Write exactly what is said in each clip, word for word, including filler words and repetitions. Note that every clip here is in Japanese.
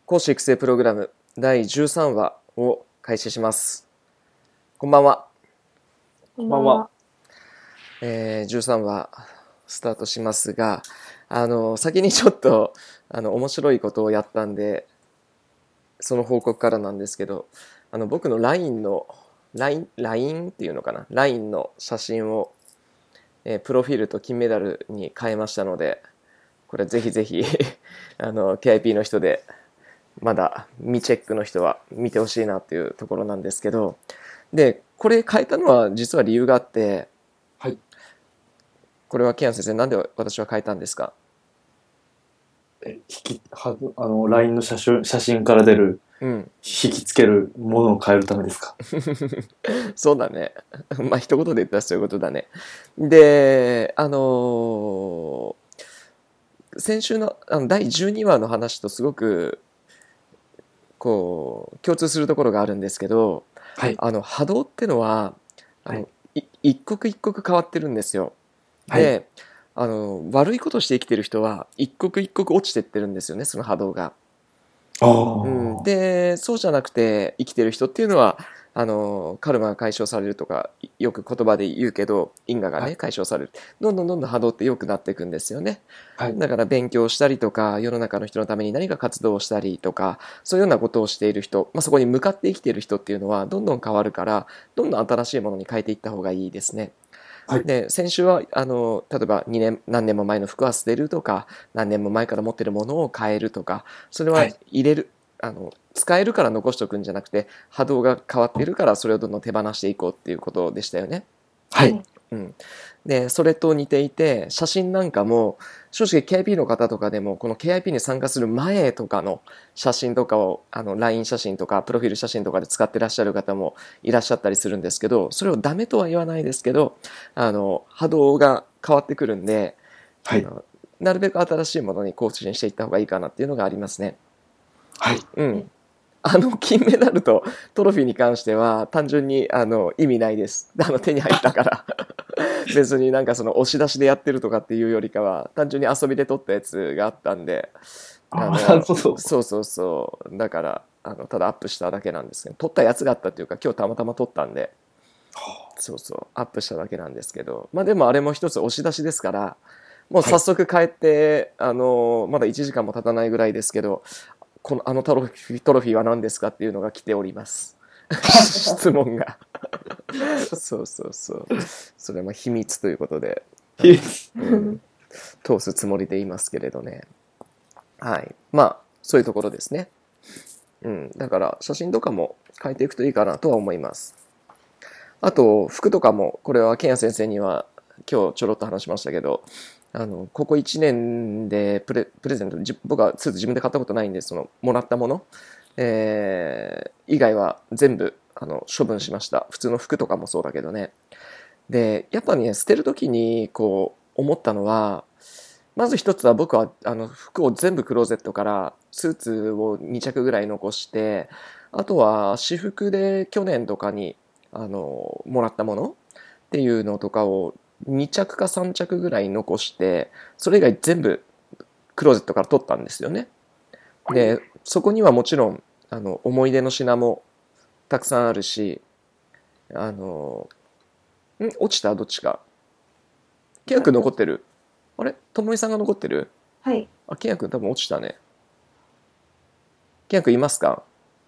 講師育成プログラムだいじゅうさんわを開始します。こんばんは。 こんばんは。 えー、じゅうさんわスタートしますが、あの先にちょっとあの面白いことをやったんで、その報告からなんですけど、あの僕の ライン の ライン, ライン っていうのかな ライン の写真を、えー、プロフィールと金メダルに変えましたので、これぜひぜひあの ケーアイピー の人でまだ未チェックの人は見てほしいなっていうところなんですけど、でこれ変えたのは実は理由があって、 はい。 これはケアン先生、なんで私は変えたんですか？ え、引き、は、あの、ライン の写真、写真から出る、 うん引きつけるものを変えるためですか？ そうだね。まあ一言で言ったらそういうことだね。で、あのー先週のあのだいじゅうにわの話とすごくこう共通するところがあるんですけど、 はい。 あの波動ってのはあはい。 のい一刻一刻変わってるんですよ。 はい。 で、あの悪いことして生きてる人は一刻一刻落ちてってるんですよね、その波動が。 あうん、 あ。 でそうじゃなくて生きてる人っていうのはあのカルマが解消されるとかよく言葉で言うけど、因果がはい。 ね解消される、どんどんどんどん波動って良くなっていくんですよね。 はい。 だから勉強したりとか世の中の人のために何か活動をしたりとか、そういうようなことをしている人、まあ、そこに向かって生きている人っていうのはどんどん変わるから、どんどん新しいものに変えていった方がいいですね。 はい。 で先週はあの例えばにねん何年も前の服は捨てるとか、何年も前から持ってるものを変えるとか、それははい。 入れるあの使えるから残しておくんじゃなくて、波動が変わっているからそれをどんどん手放していこうっていうことでしたよね。 はい。 うん、でそれと似ていて、写真なんかも正直 ケーアイピー の方とかでもこの ケーアイピー に参加する前とかの写真とかをあの ライン 写真とかプロフィール写真とかで使ってらっしゃる方もいらっしゃったりするんですけど、それをダメとは言わないですけど、あの波動が変わってくるんで、 はい。 あのなるべく新しいものに更新していった方がいいかなっていうのがありますね。 はい。 うん、あの金メダルとトロフィーに関しては単純にあの意味ないです。あの手に入ったから別になんかその押し出しでやってるとかっていうよりかは、単純に遊びで撮ったやつがあったんで、あああ、なるのほど。 そうそうそう、だからあのただアップしただけなんですけど、撮ったやつがあったっていうか今日たまたま撮ったんで、そうそうアップしただけなんですけど、まあでもあれも一つ押し出しですから、もう早はい。 速帰って、あのまだいちじかんも経たないぐらいですけど、このあのトロフィートロフィーは何ですかっていうのが来ております質問がそうそうそう、それも秘密ということで、あの、 いいです。 うん、通すつもりでいますけれどね。はい、まあそういうところですね。うん、だから写真とかも変えていくといいかなとは思います。あと服とかも、これはケンヤ先生には今日ちょろっと話しましたけど、あのここいちねんでプレプレゼント、僕はスーツ自分で買ったことないんで、そのもらったもの、えー以外は全部あの処分しました。普通の服とかもそうだけどね。でやっぱね、捨てる時にこう思ったのは、まず一つは、僕はあの服を全部クローゼットからスーツをに着ぐらい残して、あとは私服で去年とかにあのもらったものっていうのとかをに着かさん着ぐらい残して、それ以外全部クローゼットから取ったんですよね。でそこにはもちろんあの思い出の品もたくさんあるし、あのん落ちた、どっちか。ケンヤ君残ってる？あれ、ともみさんが残ってる？ はい。 あ、ケンヤ君多分落ちたね。ケンヤ君いますか？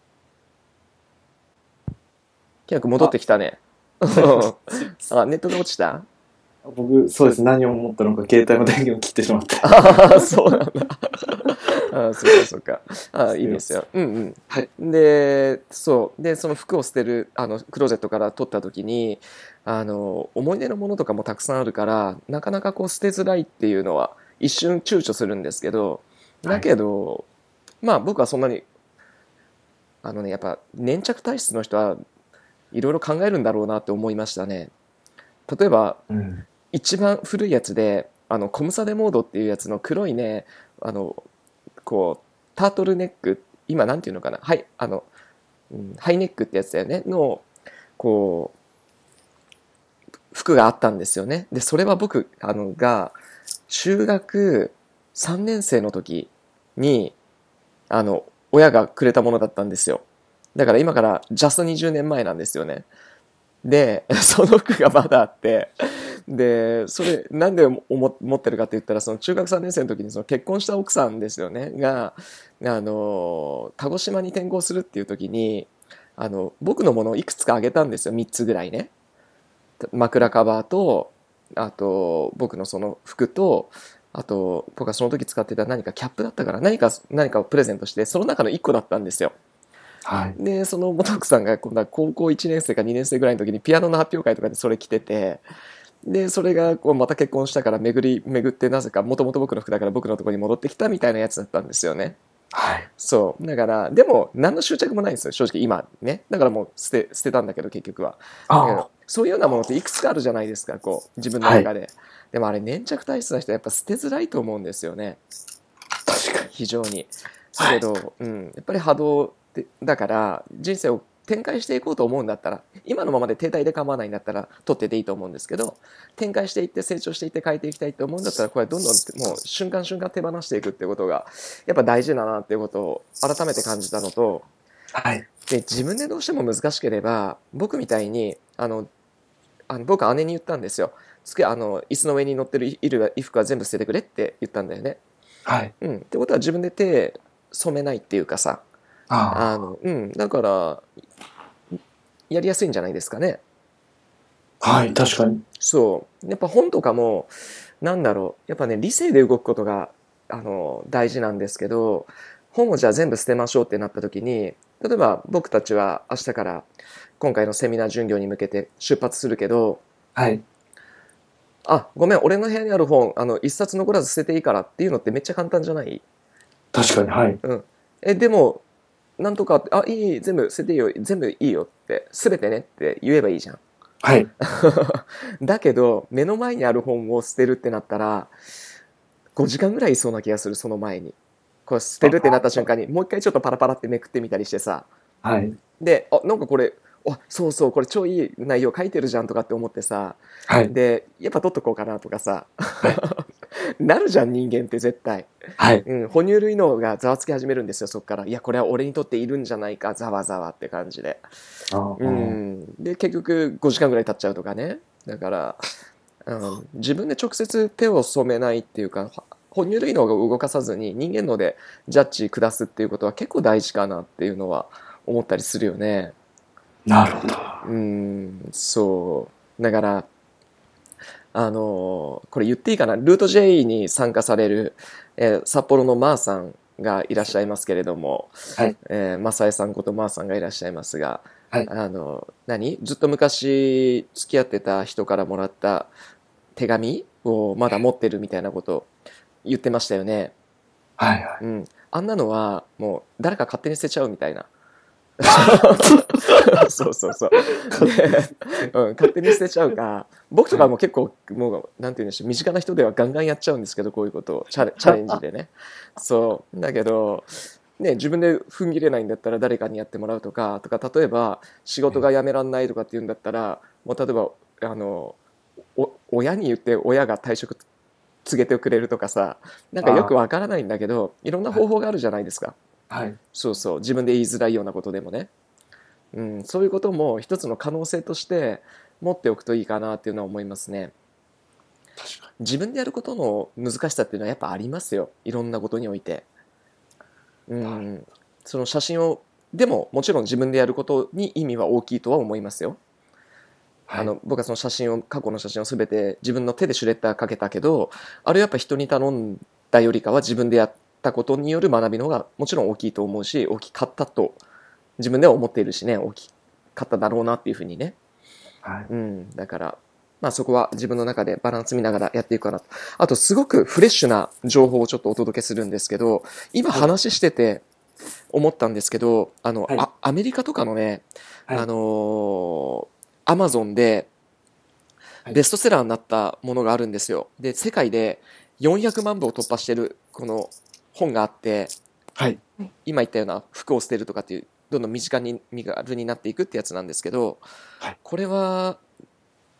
ケンヤ君戻っあ、 てきたね。あ、ネットで落ちた？ 僕、そうです。何を思ったのか、携帯の電源を切ってしまって。 ああ、そうなんだ。ああ、そうかそうか。ああ、いいですよ。うんはい。 うん。で、そうで、その服を捨てるあのクローゼットから取った時に、あの思い出のものとかもたくさんあるから、なかなかこう捨てづらいっていうのは一瞬躊躇するんですけど、だはい。 けどまあ僕はそんなに、あのね、やっぱ粘着体質の人はいろいろ考えるんだろうなって思いましたね。例えばうん。 一番古いやつで、あのコムサデモードっていうやつの黒いね、あのこうタートルネック、今なんていうのかな、はい、あの、うん、ハイネックってやつだよねの、こう服があったんですよね。でそれは僕あのが中学さんねん生の時にあの親がくれたものだったんですよ。だから今からジャストにじゅうねんまえなんですよね。で、その服がまだあって、で、それなんで思持ってるかって言ったら、その中学さんねん生の時にその結婚した奥さんですよね、が、あの、鹿児島に転校するっていう時に、あの、僕のものをいくつかあげたんですよ、みっつぐらいね。枕カバーと、あと、僕のその服と、あと、僕はその時使ってた何かキャップだったから、何か、何かをプレゼントして、その中のいっこだったんですよ。 はい。 で、その元奥さんが今度は高校いちねん生かにねん生ぐらいの時にピアノの発表会とかでそれ着てて、で、それがこうまた結婚したから巡り巡ってなぜかもともと僕の服だから僕のところに戻ってきたみたいなやつだったんですよね。 はい。 そう。だから、でも何の執着もないんですよ、正直今ね。だからもう捨て、捨てたんだけど結局は。だけあど、そういうようなものっていくつかあるじゃないですか、こう、自分あ、はい。 の中で。でもあれ粘着体質な人はやっぱ捨てづらいと思うんですよね。 確かに。 非常に。だはい。 けど、うん、やっぱり波動ってだから人生を展開していこうと思うんだったら今のままで停滞で構わないんだったら取ってていいと思うんですけど、展開していって成長していって変えていきたいと思うんだったらこれはどんどんもう瞬間瞬間手放していくってことがやっぱ大事だなっていうことを改めて感じたのと、 はい。 で自分でどうしても難しければ僕みたいにあのあの僕は姉に言ったんですよ。つけあの椅子の上に乗ってる衣類衣服は全部捨ててくれって言ったんだよね。 はい。 うん、ってことは自分で手染めないっていうかさ、ああの、うん、だから、やりやすいんじゃないですかね。 あ、はい。確かに。 そう。やっぱ本とかも、なんだろう。やっぱね、理性で動くことが、あの、大事なんですけど、本をじゃあ全部捨てましょうってなった時に、例えば僕たちは明日から今回のセミナー巡業に向けて出発するけど、 はい。 あ、ごめん、俺の部屋にある本、あの、一冊残らず捨てていいからっていうのってめっちゃ簡単じゃない？ 確かに。はい。 うん。え、でも、なんとか、あ、いい、いい、全部捨てていいよ、全部いいよって、すべてねって言えばいいじゃん。 はい。 だけど、目の前にある本を捨てるってなったら、ごじかんぐらいいそうな気がする、その前に。これ捨てるってなった瞬間に、もう一回ちょっとパラパラってめくってみたりしてさ。 はい。 で、あ、なんかこれ、あ、そうそう、これ超いい内容書いてるじゃんとかって思ってさ。 はい。 で、やっぱ取っとこうかなとかさ。 はい。 なるじゃん、人間って絶対。 はい。 うん、哺乳類脳がざわつき始めるんですよ、そっから。いや、これは俺にとっているんじゃないか、ざわざわって感じで。 あうあ、 ん。で、結局ごじかんぐらい経っちゃうとかね。だから、うん、自分で直接手を染めないっていうか、哺乳類脳が動かさずに人間脳でジャッジ下すっていうことは結構大事かなっていうのは思ったりするよね。 なるほど。 うん、そう。だから、あのこれ言っていいかな、ルート J に参加される、えー札幌のマーさんがいらっしゃいますけれども、 はい。 えー、マサエさんことマーさんがいらっしゃいますが、 はい。 あの、何ずっと昔付き合ってた人からもらった手紙をまだ持ってるみたいなことを言ってましたよね。 はい。はい。 うん。あんなのはもう誰か勝手に捨てちゃうみたいな。そうそうそう。で、うん、勝手に捨てちゃうか、僕とはい。 かも結構もう、なんて言うんでしょう、身近な人ではガンガンやっちゃうんですけど、こういうことをチャレ、チャレンジでね。そう。だけど、ね、自分で踏ん切れないんだったら誰かにやってもらうとか、とか、例えば仕事が辞めらんないとかっていうんだったら、もう例えば、あの、お親に言って親が退職告げてくれるとかさ、なんかよくあわからないんだけど、いろんなあ、はい。 方法があるじゃないですか。 はい。 そうそう、自分で言いづらいようなことでもね。うん、そういうことも一つの可能性として持っておくといいかなっていうのは思いますね。 確か自分でやることの難しさっていうのはやっぱありますよ。いろんなことにおいて。うに。はい。 ん、その写真を、でももちろん自分でやることに意味は大きいとは思いますよ。あはい。 の僕はその写真を過去の写真を全て自分の手でシュレッダーかけたけど、あれやっぱ人に頼んだよりかは自分でやったことによる学びの方がもちろん大きいと思うし、大きかったと自分では思っているしね、大きかっただろうなっていうふうにね。 はい。 うん、だから、まあそこは自分の中でバランス見ながらやっていくかなと。あとすごくフレッシュな情報をちょっとお届けするんですけど、今はい。 話してて思ったんですけど、あの、 はい。 あ、アメリカとかのね、あはい。 のアマゾンではい。 ベストセラーになったものがあるんですよ。で、世界でよんひゃくまんぶを突破してるこの本があって、 はい。 今言ったような服を捨てるとかっていう、どんどん身近に身軽になっていくってやつなんですけど、 はい。 これは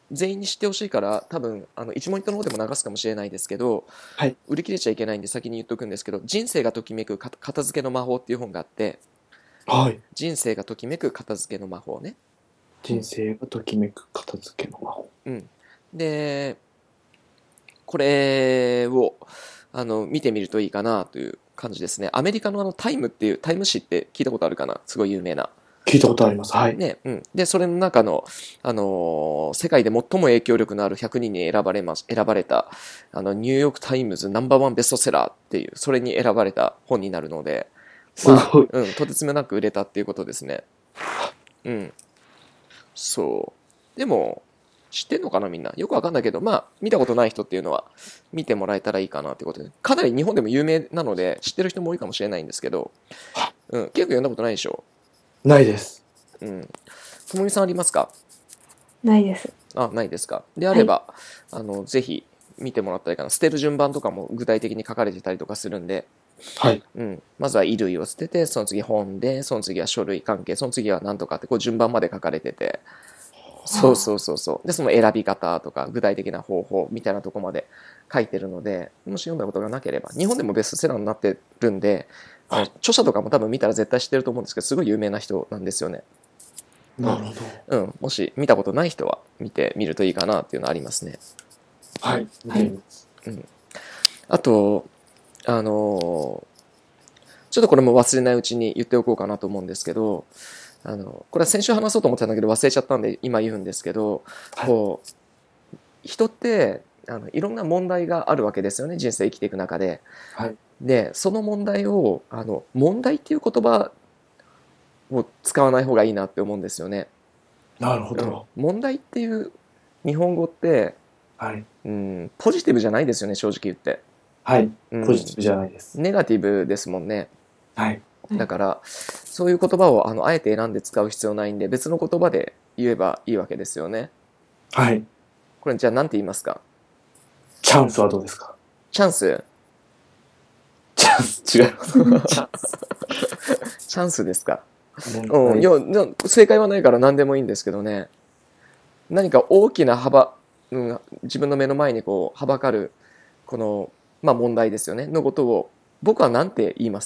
全員に知ってほしいから多分あのいちモニットの方でも流すかもしれないですけど、 はい。 売り切れちゃいけないんで先に言っとくんですけど、人生がときめくか片付けの魔法っていう本があって、 はい。 人生がときめく片付けの魔法ね。 人生がときめく片付けの魔法。 うん。で、これをあの見てみるといいかなという感じですね。アメリカのあのタイムっていうタイム誌って聞いたことあるかな、すごい有名な。 聞いたことあります。はい。 ね、うん。で、それの中の、あのー世界で最も影響力のあるひゃくにんに選ばれまし、選ばれた、あの、ニューヨークタイムズナンバーワンベストセラーっていう、それに選ばれた本になるので、 すごい。 うん、とてつもなく売れたっていうことですね。うん。そう。でも、知ってんのかなみんな。よくわかんないけど、まあ、見たことない人っていうのは、見てもらえたらいいかなってことで。かなり日本でも有名なので、知ってる人も多いかもしれないんですけど、うん、結構読んだことないでしょ。 ないです。 うん。ともみさんありますか？ ないです。 あ、ないですか。であれば、あの、ぜひ見てもらったらいいかな。捨てる順番とかも具体的に書かれてたりとかするんで、 はい。 うん。まずは衣類を捨てて、その次本で、その次は書類関係、その次は何とかって、こう順番まで書かれてて、そうそうそうそう。で、その選び方とか、具体的な方法みたいなところまで書いてるので、もし読んだことがなければ、日本でもベストセラーになってるんで、あの著者とかも多分見たら絶対知ってると思うんですけど、すごい有名な人なんですよね。 なるほど。 うん。もし見たことない人は見てみるといいかなっていうのはありますね。 はい。見てみます。 あと、あのーちょっとこれも忘れないうちに言っておこうかなと思うんですけど、あの、これは先週話そうと思ってたんだけど忘れちゃったんで今言うんですけど、 はいこう、人ってあのいろんな問題があるわけですよね、人生生きていく中で。 はい。 で、その問題を、あの、問題っていう言葉を使わない方がいいなって思うんですよね。 なるほうんど。 問題っていう日本語って、 はい。 うん、ポジティブじゃないですよね、正直言って。 はい。 うんポジティブじゃないです。 ネガティブですもんね。 はい。 うんだからそういう言葉をあのあえて選んで使う必要ないんで、別の言葉で言えばいいわけですよね。 はい。 これじゃあ何て言いますか？ チャンスはどうですか？ チャンス？ チャンス、違います。チャンス。 チャンスですか？ 問題うん、いや、な正解はないから何でもいいんですけどね。何か大きな幅、うん、自分の目の前にこうはばかるこの、まあ、問題ですよねのことを僕は何て言います？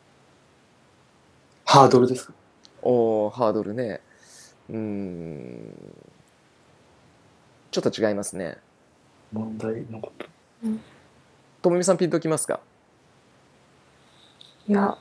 ハードルですか？ おー、ハードルね。うーん、ちょっと違いますね。 問題のこと。 ともみさんピンときますか？ いや、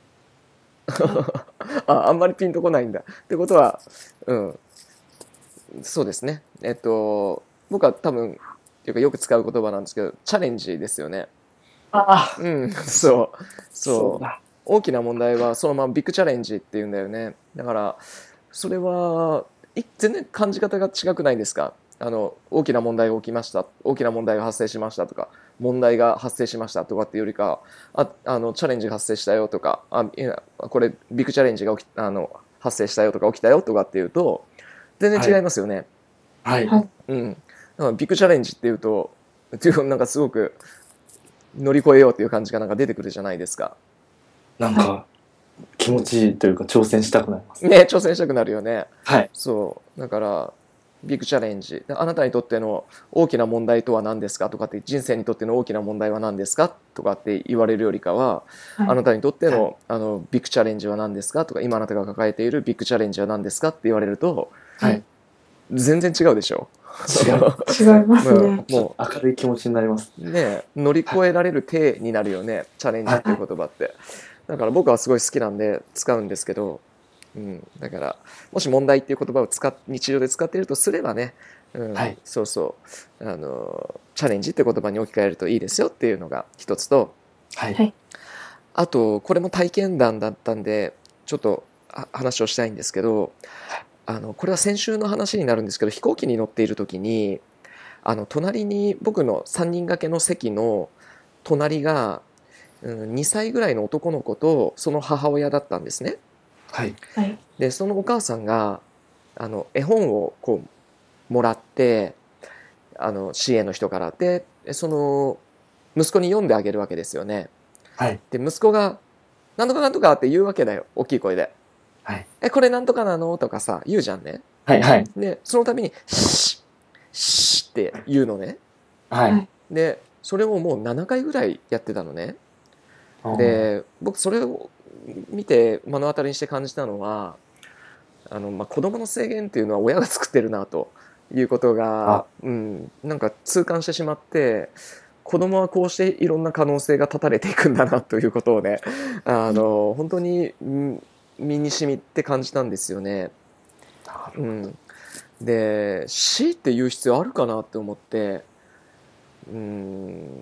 あ、あんまりピンとこないんだ。ってことは、うん、そうですね。えっと、僕は多分、っていうかよく使う言葉なんですけど、チャレンジですよね。 ああ、 うん、そう。そう。 そうだ。 大きな問題はそのままビッグチャレンジって言うんだよね。だから、それは、い全然感じ方が違くないですか？あの、大きな問題が起きました。大きな問題が発生しましたとか、問題が発生しましたとかっていうよりか、あ、あの、チャレンジが発生したよとか、あ、いや、これ、ビッグチャレンジが起き、あの、発生したよとか起きたよとかっていうと、全然違いますよね。 はい。 はいうん。だからビッグチャレンジっていうと、っていうなんかすごく乗り越えようっていう感じがなんか出てくるじゃないですか。 なんか、気持ちいいというか、挑戦したくなります。 ね、挑戦したくなるよね。 はい。 そう。だから、ビッグチャレンジ。であなたにとっての大きな問題とは何ですかとかって、人生にとっての大きな問題は何ですかとかって言われるよりかは、 はいあなたにとっての、 はいあのビッグチャレンジは何ですかとか、今あなたが抱えているビッグチャレンジは何ですかって言われると、 はい。 全然違うでしょ。 違う。 違いますね。 も明るい気持ちになります。 うね、乗り越えられる体になるよね、チャレンジっていう言葉って。だから僕はすごい好きなんで使うんですけど、うん、だからもし問題っていう言葉を使っ日常で使っているとすればね、うん、 はいそうそうあのチャレンジって言葉に置き換えるといいですよっていうのが一つと、 はい。 はいあとこれも体験談だったんでちょっとあ話をしたいんですけど、あのこれは先週の話になるんですけど、飛行機に乗っている時にあの隣に僕のさんにん掛けの席の隣が、うん、にさいぐらいの男の子とその母親だったんですね。 はい。 はいでそのお母さんがあの絵本をこうもらってあの支援の人からでその息子に読んであげるわけですよね。 はい。 で息子が「なんとかなんとか」って言うわけだよ、大きい声で。 はい。 えこれなんとかなのとかさ言うじゃんね。 はい。はい。 でその度に「シッシーって言うのね。 はい。 はいでそれをもうななかいぐらいやってたのね。 あー、 で僕それを見て目の当たりにして感じたのはあの、まあ、子供の制限っていうのは親が作ってるなということが、うん、なんか痛感してしまって、子供はこうしていろんな可能性が断たれていくんだなということをね、あの本当にうん身に染みて感じたんですよね。うん、で死って言う必要あるかなって思って、うん、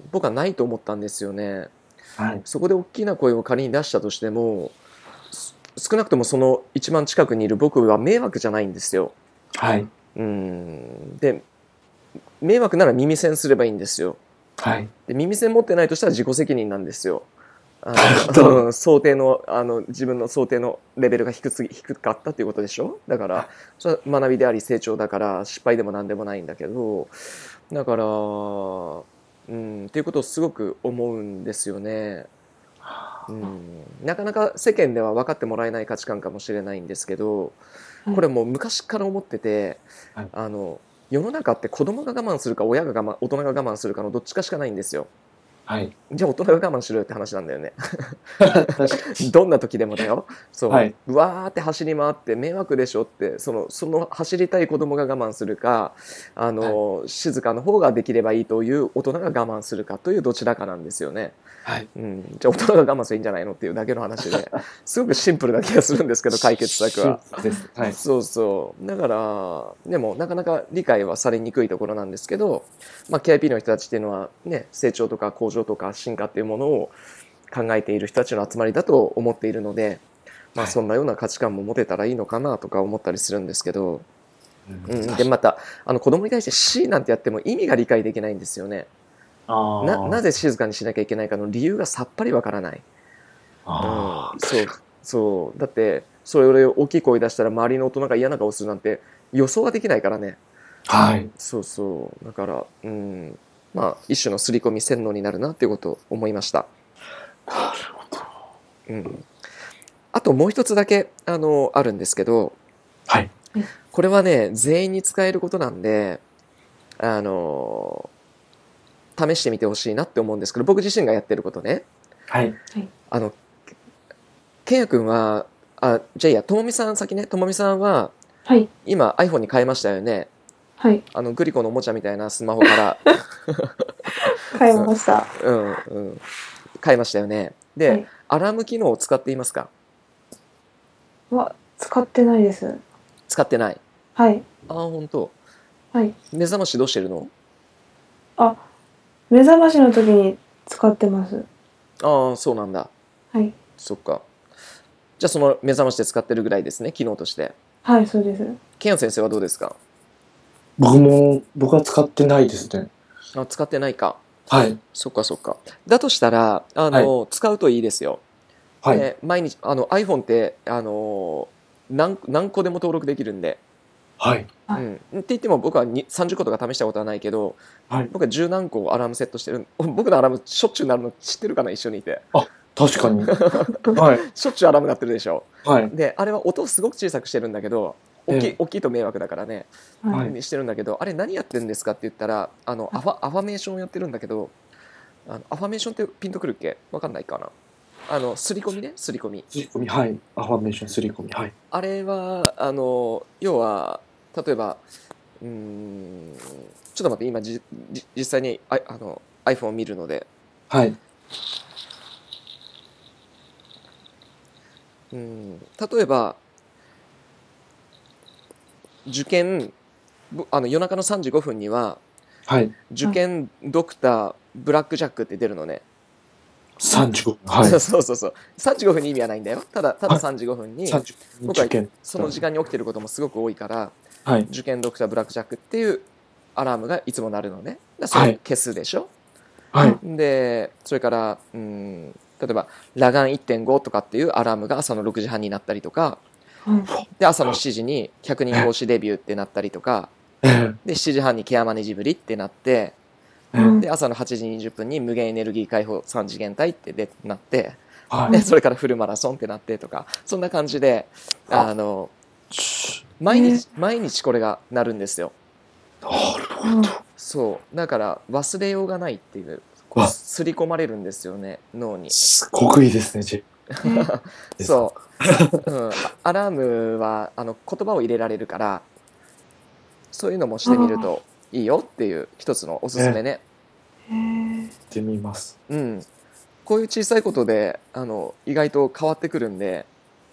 僕はないと思ったんですよね。 はい。 そこで大きな声を仮に出したとしてもす少なくともその一番近くにいる僕は迷惑じゃないんですよ。 はい。 うんで迷惑なら耳栓すればいいんですよ。 はい。 で耳栓持ってないとしたら自己責任なんですよ。あなるほどの想定のあの自分の想定のレベルが低すぎ低かったっていうことでしょ。だからそれは学びであり成長だから失敗でも何でもないんだけど、だからうんっていうことをすごく思うんですよね。うん、なかなか世間では分かってもらえない価値観かもしれないんですけど、 はいこれもう昔から思ってて、 はいあの世の中って子供が我慢するか親が我慢大人が我慢するかのどっちかしかないんですよ。 はい。 じゃあ大人が我慢しろよって話なんだよね。 確かに。 どんな時でもだよ。そう、 はい。 うわーって走り回って迷惑でしょって、そのその走りたい子供が我慢するか、あの、静かな方ができればいいという大人が我慢するかというどちらかなんですよね。 はい。 うん、じゃあ大人が我慢すればいいんじゃないのっていうだけの話ですごくシンプルな気がするんですけど、解決策は。 そうです。はい。 そうそうだからでもなかなか理解はされにくいところなんですけど、まあ、ケーアイピー の人たちっていうのはね、成長とか向上とか進化っていうものを考えている人たちの集まりだと思っているので、まあ、そんなような価値観も持てたらいいのかなとか思ったりするんですけど、 ううん、でまたあの子供に対して C なんてやっても意味が理解できないんですよね。 あななぜぜ静かにしなきゃいけないかの理由がさっぱりわからない。 あーうん、そうそうだってそれを大きい声出したら周りの大人が嫌な顔するなんて予想はできないからね。 はい。 そうそうだからうんまあ一種の刷り込み洗脳になるなっていうことを思いました。 なるほど。 うん、あともう一つだけあのあるんですけど、 はい。 これはね全員に使えることなんであの試してみてほしいなって思うんですけど、僕自身がやってることね。 はい。 あのけんやくんはあじゃあいいやともみさん先ね。ともみさんははい今 iPhone に変えましたよね。 はいあのグリコのおもちゃみたいなスマホから買いました。 うんうん変えましたよね。で、 はいアラーム機能を使っていますか？ は使ってないです。 使ってない。 はいああ本当。 はい。 目覚ましどうしてるの？ あ、目覚ましの時に使ってます。 ああそうなんだ。 はいそっか。じゃあその目覚ましで使ってるぐらいですね、機能として。 はいそうです。 けんや先生はどうですか？ 僕も、僕は使ってないですね。 あ使ってないか。 はい。 そっかそっか。だとしたらあの、使うといいですよ。 はい。 で毎日あの iPhone ってあの何何個でも登録できるんで、 はい。 はいうん、って言っても僕はにさんじゅっことか試したことはないけど、 はい。 僕は十何個アラームセットしてる。僕のアラームしょっちゅう鳴るの知ってるかな？一緒にいて確かに。はい。 しょっちゅうアラーム鳴ってるでしょ。 はい。 であれは音をすごく小さくしてるんだけど、大きい、 ええ大きいと迷惑だからね、 はいはいしてるんだけど、あれ何やってるんですかって言ったらあのアファアファメーションをやってるんだけど、あのアファメーションってピンとくるっけ？わかんないかな。あの刷り込みね、刷り込み。 すり込み、はい。アファメーションすり込み、はい。 あれはあの要は例えばうーんちょっと待って今じじ実際にああの iPhone を見るので、 はい。 うん例えば受験ぶあの夜中のさんじごふんにははい。 受験ドクターブラックジャックって出るのね。 さんじゅうごふん。はい。 そうそうそうそうさんじごふんに意味はないんだよ。ただただはいさんじごふんにさんじゅう僕は受験。 その時間に起きてることもすごく多いから、 はい。 受験ドクターブラックジャックっていうアラームがいつも鳴るのね。だからそれを消すでしょ。 はい。 でそれからうん例えば裸眼 いってんご とかっていうアラームが朝のろくじはんになったりとかはいで朝のしちじにひゃくにん講師デビューってなったりとかえでしちじはんにケアマネジブリってなってええで朝のはちじにじゅっぷんに無限エネルギー解放さん次元体ってでなってはい。 でそれからフルマラソンってなってとかそんな感じでああのし毎日毎日これがなるんですよ。 なるほうんなるほど。 そうだから忘れようがないっていう、こうわ刷り込まれるんですよね、脳に。 すごくいいですね、ジェイそう、うん、あアラームはあの言葉を入れられるから、そういうのもしてみるといいよっていう一つのおすすめね。 へえ。 行ってみます。 うん、こういう小さいことであの意外と変わってくるんで、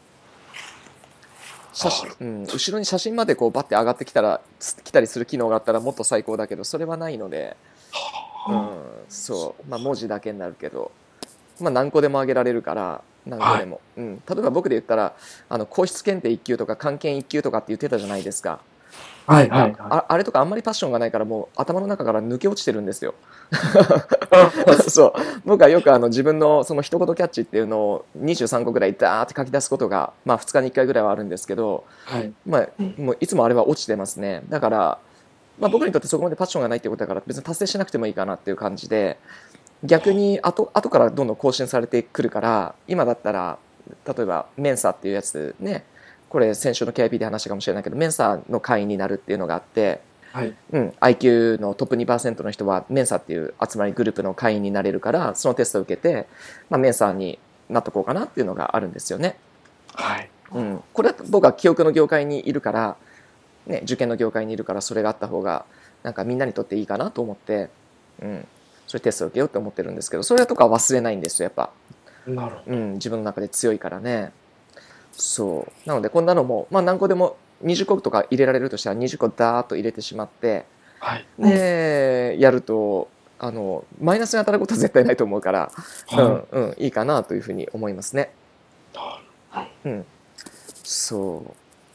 写真、うん、後ろに写真までこうバッて上がってきたら来たりする機能があったらもっと最高だけど、それはないので、うん、そうまあ文字だけになるけど、まあ、何個でも上げられるから何個でも、うん、例えば僕で言ったらあの皇室検定いっ級とか漢検いっ級とかって言ってたじゃないですか。 はいはいはああれとかあんまりパッションがないからもう頭の中から抜け落ちてるんですよ。 い。 そう僕はよくあの自分のその一言キャッチっていうのをにじゅうさんこぐらいダーって書き出すことが、まあ、ふつかにいっかいぐらいはあるんですけど、 はい。 まあ、もういつもあれは落ちてますね。だから、まあ、僕にとってそこまでパッションがないっていうことだから別に達成しなくてもいいかなっていう感じで、逆に後後からどんどん更新されてくるから、今だったら例えばメンサっていうやつね、これ先週の ケーアイピー で話したかもしれないけど、メンサの会員になるっていうのがあって、 はい。 うん、アイキュー のトップ にパーセント の人はメンサっていう集まりグループの会員になれるから、そのテストを受けて、まあ、メンサになっとこうかなっていうのがあるんですよね。 はい。 うん、これは僕は記憶の業界にいるから、ね、受験の業界にいるからそれがあった方がなんかみんなにとっていいかなと思って、うん、そういうテストを受けようと思ってるんですけど、それとかは忘れないんですよやっぱ、 なるほうん、自分の中で強いからね。そうなのでこんなのも、まあ、何個でもにじゅっことか入れられるとしたらにじゅっこダーッと入れてしまって、 ど。はい。 でやるとあのマイナスに当たることは絶対ないと思うから、 はい。 うんうん、いいかなというふうに思いますね。 なるはい。 うん、そう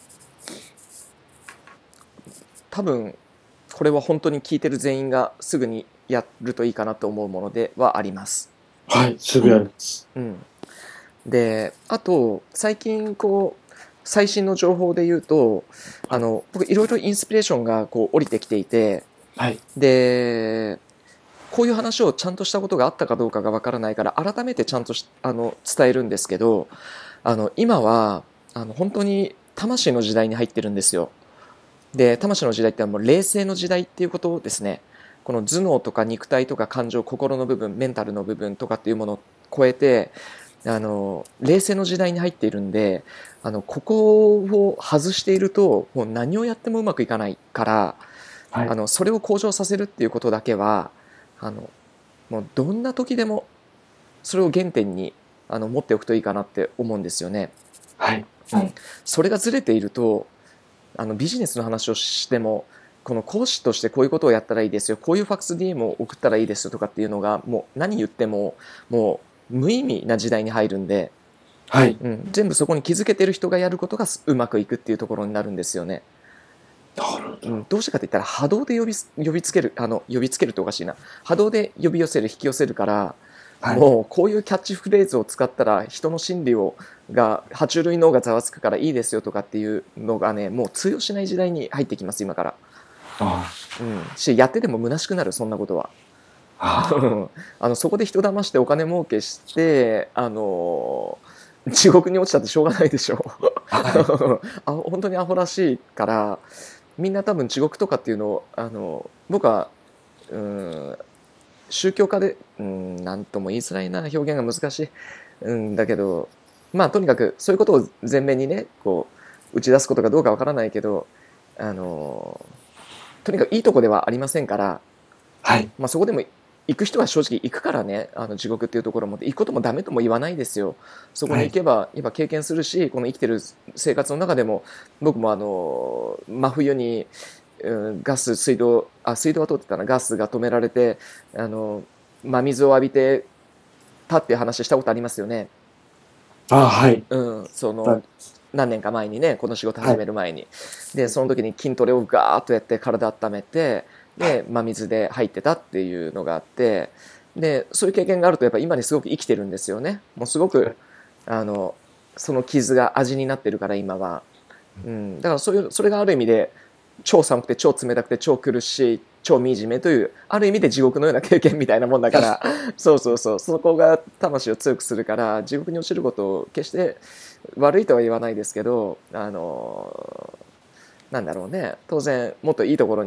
多分これは本当に聞いてる全員がすぐにやるといいかなと思うものではあります。 はい。すぐやります。 うん、であと最近こう最新の情報で言うと、あの僕いろいろインスピレーションがこう降りてきていて、 はい。 でこういう話をちゃんとしたことがあったかどうかがわからないから改めてちゃんとしあの伝えるんですけど、あの今はあの本当に魂の時代に入ってるんですよ。で魂の時代ってのはもう霊性の時代っていうことですね。この頭脳とか肉体とか感情、心の部分、メンタルの部分とかっていうものを超えて、あの霊性の時代に入っているんで、あのここを外しているともう何をやってもうまくいかないから、 はい。 あのそれを向上させるっていうことだけはあのもうどんな時でもそれを原点にあの持っておくといいかなって思うんですよね。 はい。 はい。 それがずれているとあのビジネスの話をしてもこの講師としてこういうことをやったらいいですよ、こういうファックス ディーエム を送ったらいいですよとかっていうのがもう何言ってももう無意味な時代に入るんで、 はい。 うん、全部そこに気づけてる人がやることがうまくいくっていうところになるんですよね。 なるほど。 うん、どうしてかって言ったら波動で呼び呼びつけるあの呼びつけるっておかしいな、波動で呼び寄せる引き寄せるから、 はい。 もうこういうキャッチフレーズを使ったら人の心理をが爬虫類脳がざわつくからいいですよとかっていうのがねもう通用しない時代に入ってきます今から、 あうん、しやってても虚しくなる、そんなことは。 あ。 あのそこで人騙してお金儲けしてあの地獄に落ちたってしょうがないでしょはあ本当にアホらしいからみんな多分地獄とかっていうのをあの僕はうん宗教家でうん何とも言いづらいな、表現が難しい、うんだけどまあとにかくそういうことを前面にねこう打ち出すことがどうかわからないけど、あのとにかくいいとこではありませんから、 はい。 まあ、そこでも行く人は正直行くからね、あの地獄っていうところも行くこともダメとも言わないですよ。そこに行けば、やっぱ経験するし、この生きてる生活の中でも僕もあの真冬に、うん、ガス水道あ水道は通ってたな、ガスが止められてあの真水を浴びてたっていう話したことありますよね。 ああ、はい。 うん、そはいの何年か前にねこの仕事始める前に、でその時に筋トレをガーッとやって体温めてで真水で入ってたっていうのがあって、でそういう経験があるとやっぱ今にすごく生きてるんですよね。もうすごくあのその傷が味になってるから今は、うん、だからそういうそれがある意味で超寒くて超冷たくて超苦しい超惨めというある意味で地獄のような経験みたいなもんだからそうそうそう、そこが魂を強くするから地獄に落ちることを決して悪いとは言わないですけど、あのなんだろうね、当然もっといいところに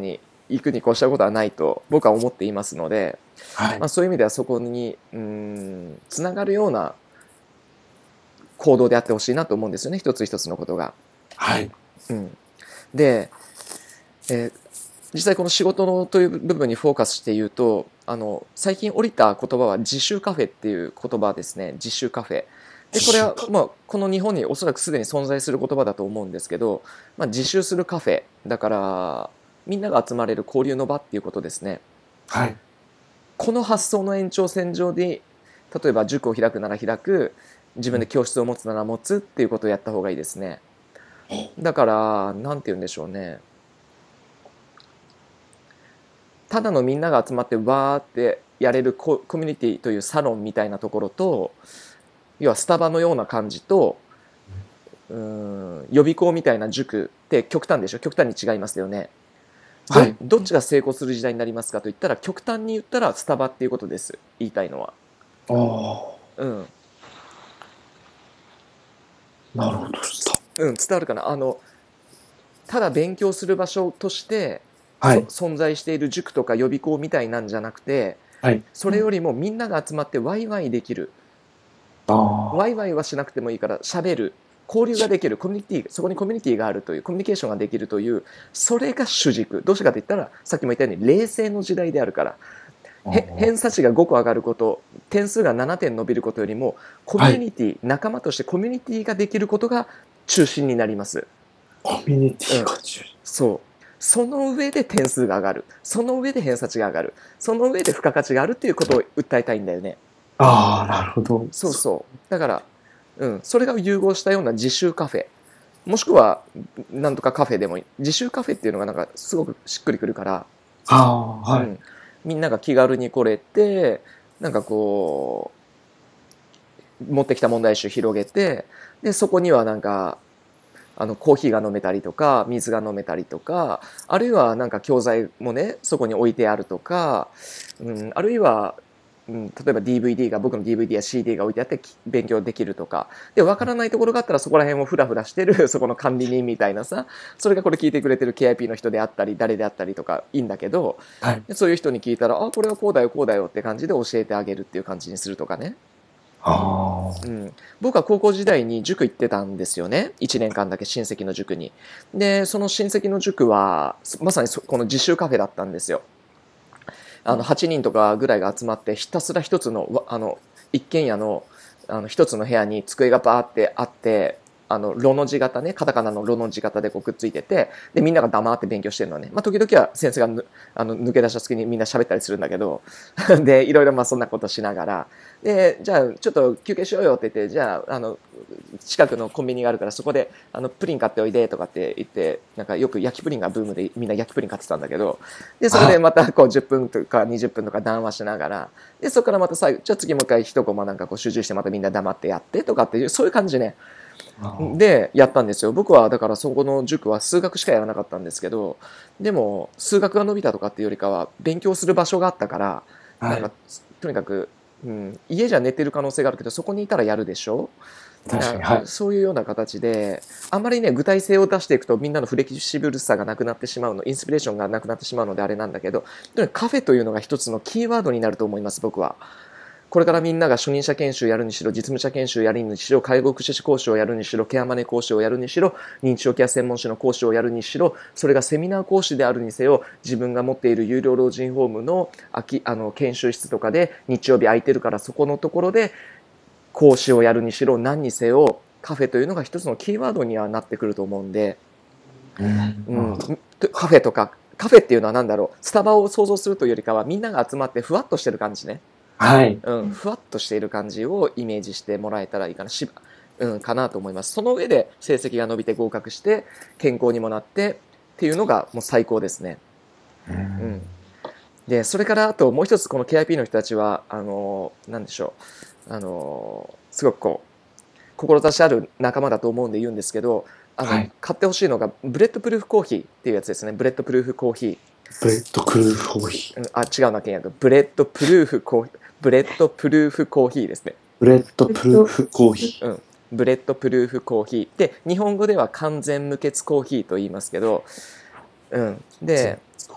行くに越したことはないと僕は思っていますので、 はいまあ、そういう意味ではそこにうーんつながるような行動であってほしいなと思うんですよね、一つ一つのことが。 はいうん、で、えー実際この仕事のという部分にフォーカスして言うと、あの最近降りた言葉は自習カフェっていう言葉ですね。自習カフェで、これは、まあ、この日本におそらくすでに存在する言葉だと思うんですけど、まあ、自習するカフェだからみんなが集まれる交流の場っていうことですね。 はいこの発想の延長線上で、例えば塾を開くなら開く、自分で教室を持つなら持つっていうことをやった方がいいですね。だからなんて言うんでしょうね、ただのみんなが集まってわーってやれるココミュニティというサロンみたいなところと、要はスタバのような感じと、うーん予備校みたいな塾って極端でしょ。極端に違いますよね。ど,、 はいどっちが成功する時代になりますかと言ったら、極端に言ったらスタバっていうことです、言いたいのは。 あうん、 あなるほどしたうん、伝わるかな。あのただ勉強する場所として、 はいそ存在している塾とか予備校みたいなんじゃなくて、 はいそれよりもみんなが集まってワイワイできる、 ああワイワイはしなくてもいいから喋る、交流ができる、コミュニティ、そこにコミュニティがあるという、コミュニケーションができるという、それが主軸。どうしてかと言ったら、さっきも言ったように冷静の時代であるから。へ偏差値がごこ上がること、点数がななてん伸びることよりも、コミュニティ、仲間としてコミュニティができることが中心になります。 コミュニティが中心、 そう。その上で点数が上がる。その上で偏差値が上がる。その上で付加価値があるっていうことを訴えたいんだよね。 ああなるほどそうそう。だから、うん、それが融合したような自習カフェ。もしくは、なんとかカフェでもいい。自習カフェっていうのがなんかすごくしっくりくるから、 ああはい、 うん、みんなが気軽に来れて、なんかこう、持ってきた問題集広げて、で、そこにはなんか、あのコーヒーが飲めたりとか水が飲めたりとか、あるいはなんか教材もねそこに置いてあるとか、うん、あるいは、うん、例えば ディーブイディー が僕の ディーブイディー や シーディー が置いてあって勉強できるとかで、分からないところがあったらそこら辺をフラフラしてるそこの管理人みたいなさ、それがこれ聞いてくれてる ケーアイピー の人であったり誰であったりとかいいんだけど、 はい、 そういう人に聞いたら、あこれはこうだよこうだよって感じで教えてあげるっていう感じにするとかね。 あうん、僕は高校時代に塾行ってたんですよね。いちねんかんだけ親戚の塾に。でその親戚の塾はまさにこの自習カフェだったんですよ。あのはちにんとかぐらいが集まってひたすら一つのあの一軒家のあの一つの部屋に机がバーってあって、あのロの字型ね、カタカナのロの字型でこうくっついてて、でみんなが黙って勉強してるのはね、まあ、時々は先生がぬあの抜け出した隙にみんな喋ったりするんだけどでいろいろまあそんなことしながら、でじゃあちょっと休憩しようよって言って、じゃああの近くのコンビニがあるからそこであのプリン買っておいでとかって言って、なんかよく焼きプリンがブームでみんな焼きプリン買ってたんだけど、でそれでまたこうじゅっぷんとかにじゅっぷんとか談話しながら、でそこからまた最後じゃあ次もう一回一コマなんかこう集中してまたみんな黙ってやってとかっていう、そういう感じねでやったんですよ。僕はだからそこの塾は数学しかやらなかったんですけど、でも数学が伸びたとかっていうよりかは勉強する場所があったから、 あはいなんかとにかく、うん、家じゃ寝てる可能性があるけどそこにいたらやるでしょ。 確かにはいそういうような形で、あんまりね具体性を出していくとみんなのフレキシブルさがなくなってしまうの、インスピレーションがなくなってしまうのであれなんだけど、とにかくカフェというのが一つのキーワードになると思います。僕はこれからみんなが初任者研修やるにしろ、実務者研修やるにしろ、介護福祉士講師をやるにしろ、ケアマネ講師をやるにしろ、認知症ケア専門士の講師をやるにしろ、それがセミナー講師であるにせよ、自分が持っている有料老人ホームの空きあの研修室とかで日曜日空いてるからそこのところで講師をやるにしろ、何にせよカフェというのが一つのキーワードにはなってくると思うんで、 うんうん、カフェとかカフェっていうのは何だろう、スタバを想像するというよりかはみんなが集まってふわっとしてる感じね。 はい、 うん、ふわっとしている感じをイメージしてもらえたらいいかな、し、うん、かなと思います。その上で成績が伸びて合格して健康にもなってっていうのがもう最高ですね。 ううんん、でそれからあともう一つ、この ケーアイピー の人たちはあのなんでしょう、あのすごくこう志ある仲間だと思うんで言うんですけど、あの、はい、買ってほしいのがブレッドプルーフコーヒーっていうやつですね。ブレッドプルーフコーヒー。 ブレッドプルーフコーヒー。 うん、あ、違うな、契約。ブレッドプルーフコーヒー。ブレッドプルーフコーヒーですね。 ブレッドプルーフコーヒー。うん。ブレッドプルーフコーヒー。で、日本語では完全無欠コーヒーと言いますけど、うん。で、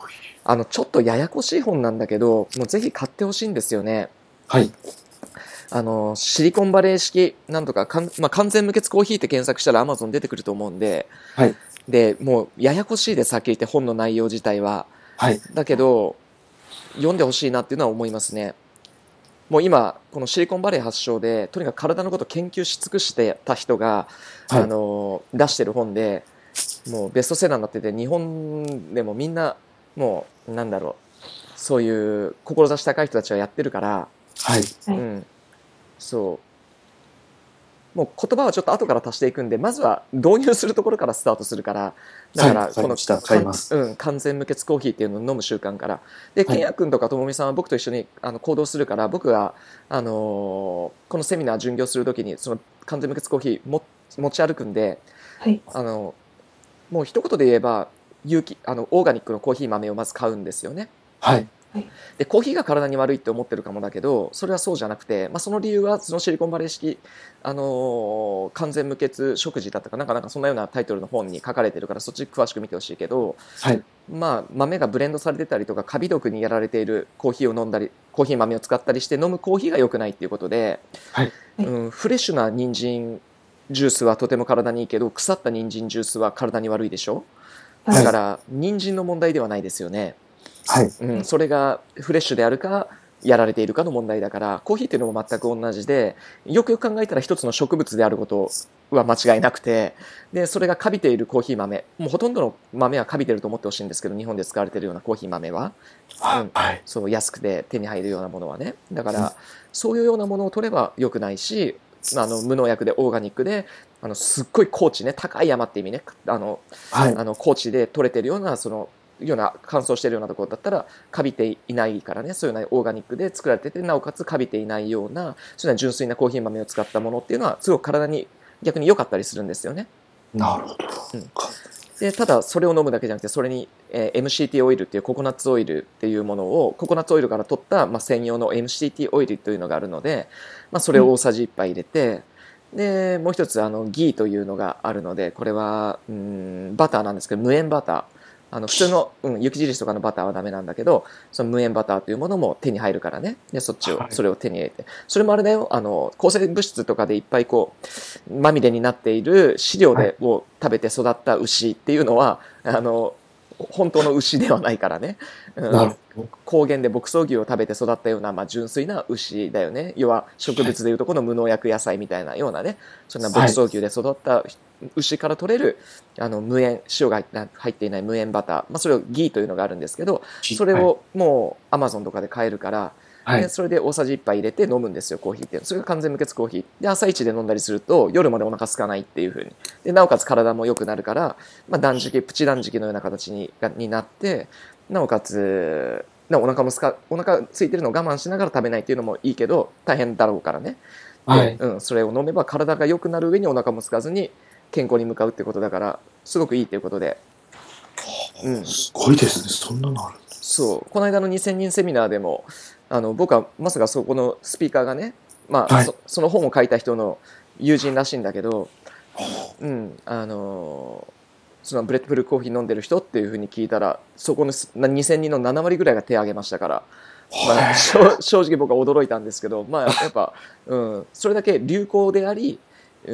あの、ちょっとややこしい本なんだけど、もうぜひ買ってほしいんですよね。 はい。 あの、シリコンバレー式、なんとかかん、まあ、完全無欠コーヒーって検索したら Amazon 出てくると思うんで、 はい。 で、もうややこしいです、はっきり言って本の内容自体は。 はい。 だけど、読んでほしいなっていうのは思いますね。もう今、このシリコンバレー発祥で、とにかく体のことを研究し尽くしてた人が、 はいあの、出してる本で、もうベストセラーになってて、日本でもみんな、もう、なんだろう、そういう志高い人たちはやってるから、 はい。 はいうん、そう。もう言葉はちょっと後から足していくんで、まずは導入するところからスタートするから、だかはい。 ら、この、 わかりました。 かん買います。 うん、完全無欠コーヒーっていうのを飲む習慣から。で、 はい。 ケンヤ君とかともみさんは僕と一緒にあの行動するから、僕は、あのーこのセミナー巡業するときに、その完全無欠コーヒーも持ち歩くんで、 はい。 あの、もう一言で言えば、有機、あの、オーガニックのコーヒー豆をまず買うんですよね。 はい。 で、コーヒーが体に悪いって思ってるかもだけど、それはそうじゃなくて、まあ、その理由はそのシリコンバレー式、あのー完全無欠食事だったかなんかなんかそんなようなタイトルの本に書かれてるから、そっち詳しく見てほしいけど、 はい。 まあ、豆がブレンドされてたりとか、カビ毒にやられているコーヒーを飲んだり、コーヒー豆を使ったりして飲むコーヒーが良くないっていうことで、 はい。 うん、フレッシュな人参ジュースはとても体にいいけど、腐った人参ジュースは体に悪いでしょ。 はいだから人参の問題ではないですよね。 はい。 うん、それがフレッシュであるかやられているかの問題だから、コーヒーっていうのも全く同じで、よくよく考えたら一つの植物であることは間違いなくて、でそれがカビているコーヒー豆、もうほとんどの豆はカビてると思ってほしいんですけど、日本で使われているようなコーヒー豆は、うんはい。 そう安くて手に入るようなものはね、だからそういうようなものを取れば良くないし、あの無農薬でオーガニックで、あのすっごい高地ね、高い山って意味ね、あのはい。 あの高地で取れてるようなそのような乾燥してるようなところだったらカビていないからね、そういうようなオーガニックで作られてて、なおかつカビていないようなそういうような純粋なコーヒー豆を使ったものっていうのはすごく体に逆に良かったりするんですよね。 なるほど。 うんでただそれを飲むだけじゃなくて、それに、えー エムシーティー オイルっていうココナッツオイルっていうものをココナッツオイルから取った、まあ、専用の エムシーティー オイルというのがあるので、まあ、それを大さじいっぱい入れて、でもう一つあのギーというのがあるので、これはうんバターなんですけど、無塩バター、あの普通の、うん、雪印とかのバターはダメなんだけど、その無塩バターというものも手に入るからね。でそっちを、 はいそれを手に入れて、それもあれだよ、あの抗生物質とかでいっぱいこうまみれになっている飼料でを食べて育った牛っていうのは、あの本当の牛ではないからね、うなるん、 ほど。 高原で牧草牛を食べて育ったような、まあ、純粋な牛だよね。要は植物でいうとこの無農薬野菜みたいなようなね、そんな牧草牛で育った牛から取れるあの無塩、塩が入った入っていない無塩バター、まあ、それをギーというのがあるんですけど、それをもうアマゾンとかで買えるから、 はい。 でそれで大さじいっぱい入れて飲むんですよ、コーヒーって。それが完全無欠コーヒーで、朝一で飲んだりすると夜までお腹空かないっていう風に、でなおかつ体も良くなるから、まあ、断食プチ断食のような形にがになって、なおかつなお腹もすかお腹空いてるのを我慢しながら食べないっていうのもいいけど大変だろうからね。で、 はい。 うん、それを飲めば体が良くなる上にお腹も空かずに健康に向かうってことだから、すごくいいっていうことで、うん、 すごいですね。そんなのある。 そうこの間のにせんにんセミナーでも、あの僕はまさかそこのスピーカーがね、まあはいそその本を書いた人の友人らしいんだけど、うんあのそのブレッドブルーコーヒー飲んでる人っていうふうに聞いたら、そこのにせんにんのなな割ぐらいが手を挙げましたから、まあ、正正直僕は驚いたんですけど、まあ、やっぱ、うん、それだけ流行であり、うん、